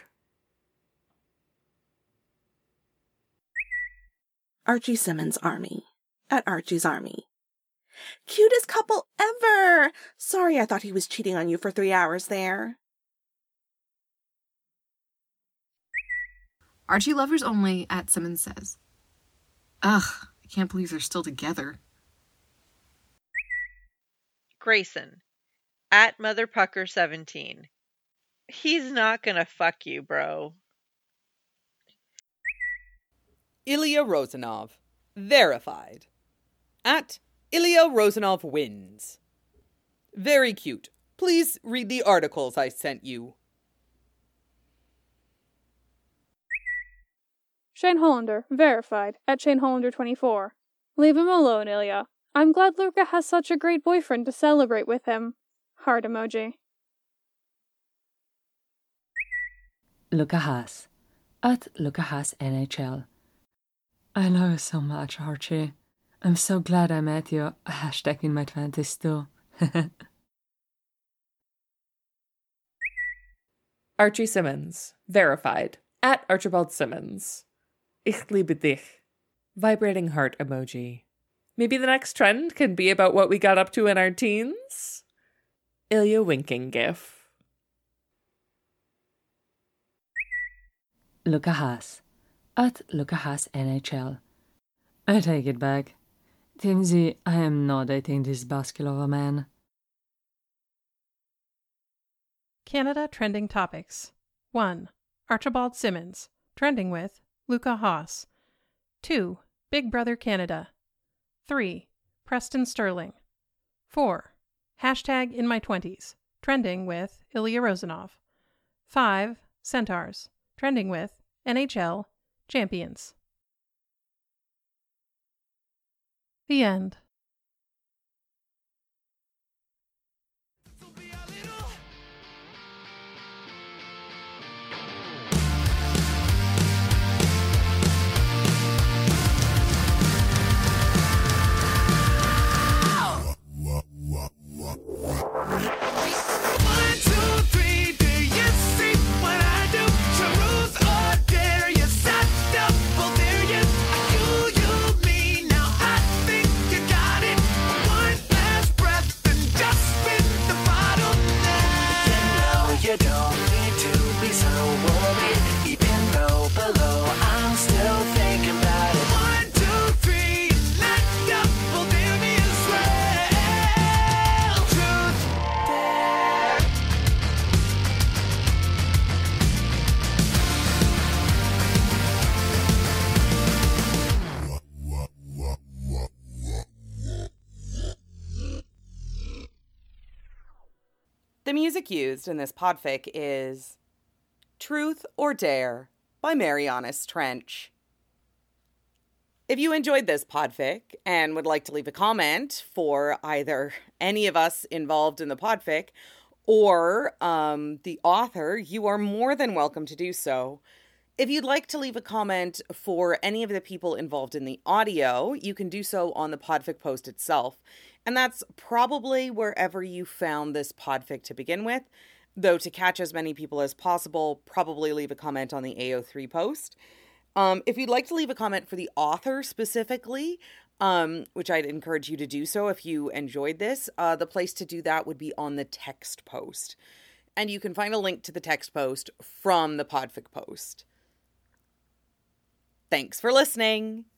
Archie Simmons Army, at Archie's Army. Cutest couple ever! Sorry, I thought he was cheating on you for 3 hours there. Archie lovers only, at Simmons says. Ugh, I can't believe they're still together. Grayson, at MotherPucker17. He's not gonna fuck you, bro. Ilya Rozanov, verified, at Ilya Rozanov wins. Very cute. Please read the articles I sent you. Shane Hollander, verified, at Shane Hollander 24. Leave him alone, Ilya. I'm glad Luca has such a great boyfriend to celebrate with him. Heart emoji. Luca Haas, at Luca Haas NHL. I love you so much, Archie. I'm so glad I met you. Hashtag in my 20s too. Archie Simmons, verified, at Archibald Simmons. Ich liebe dich. Vibrating heart emoji. Maybe the next trend can be about what we got up to in our teens? Ilya winking gif. Luca Haas, at Luca Haas NHL. I take it back. Team Z, I am not dating this basket of a man. Canada Trending Topics. 1. Archibald Simmons, trending with Luca Haas. 2. Big Brother Canada. 3. Preston Sterling. 4. Hashtag in my 20s, trending with Ilya Rozanov. 5. Centaurs, trending with NHL Champions. The end. You don't need to be so worried, even though below I'm still thinking about it. 1, 2, 3, let double dare me as well. Truth dare. The music used in this podfic is Truth or Dare by Marianas Trench. If you enjoyed this podfic and would like to leave a comment for either any of us involved in the podfic or the author, you are more than welcome to do so. If you'd like to leave a comment for any of the people involved in the audio, you can do so on the podfic post itself. And that's probably wherever you found this podfic to begin with. Though to catch as many people as possible, probably leave a comment on the AO3 post. If you'd like to leave a comment for the author specifically, which I'd encourage you to do so if you enjoyed this, the place to do that would be on the text post. And you can find a link to the text post from the podfic post. Thanks for listening.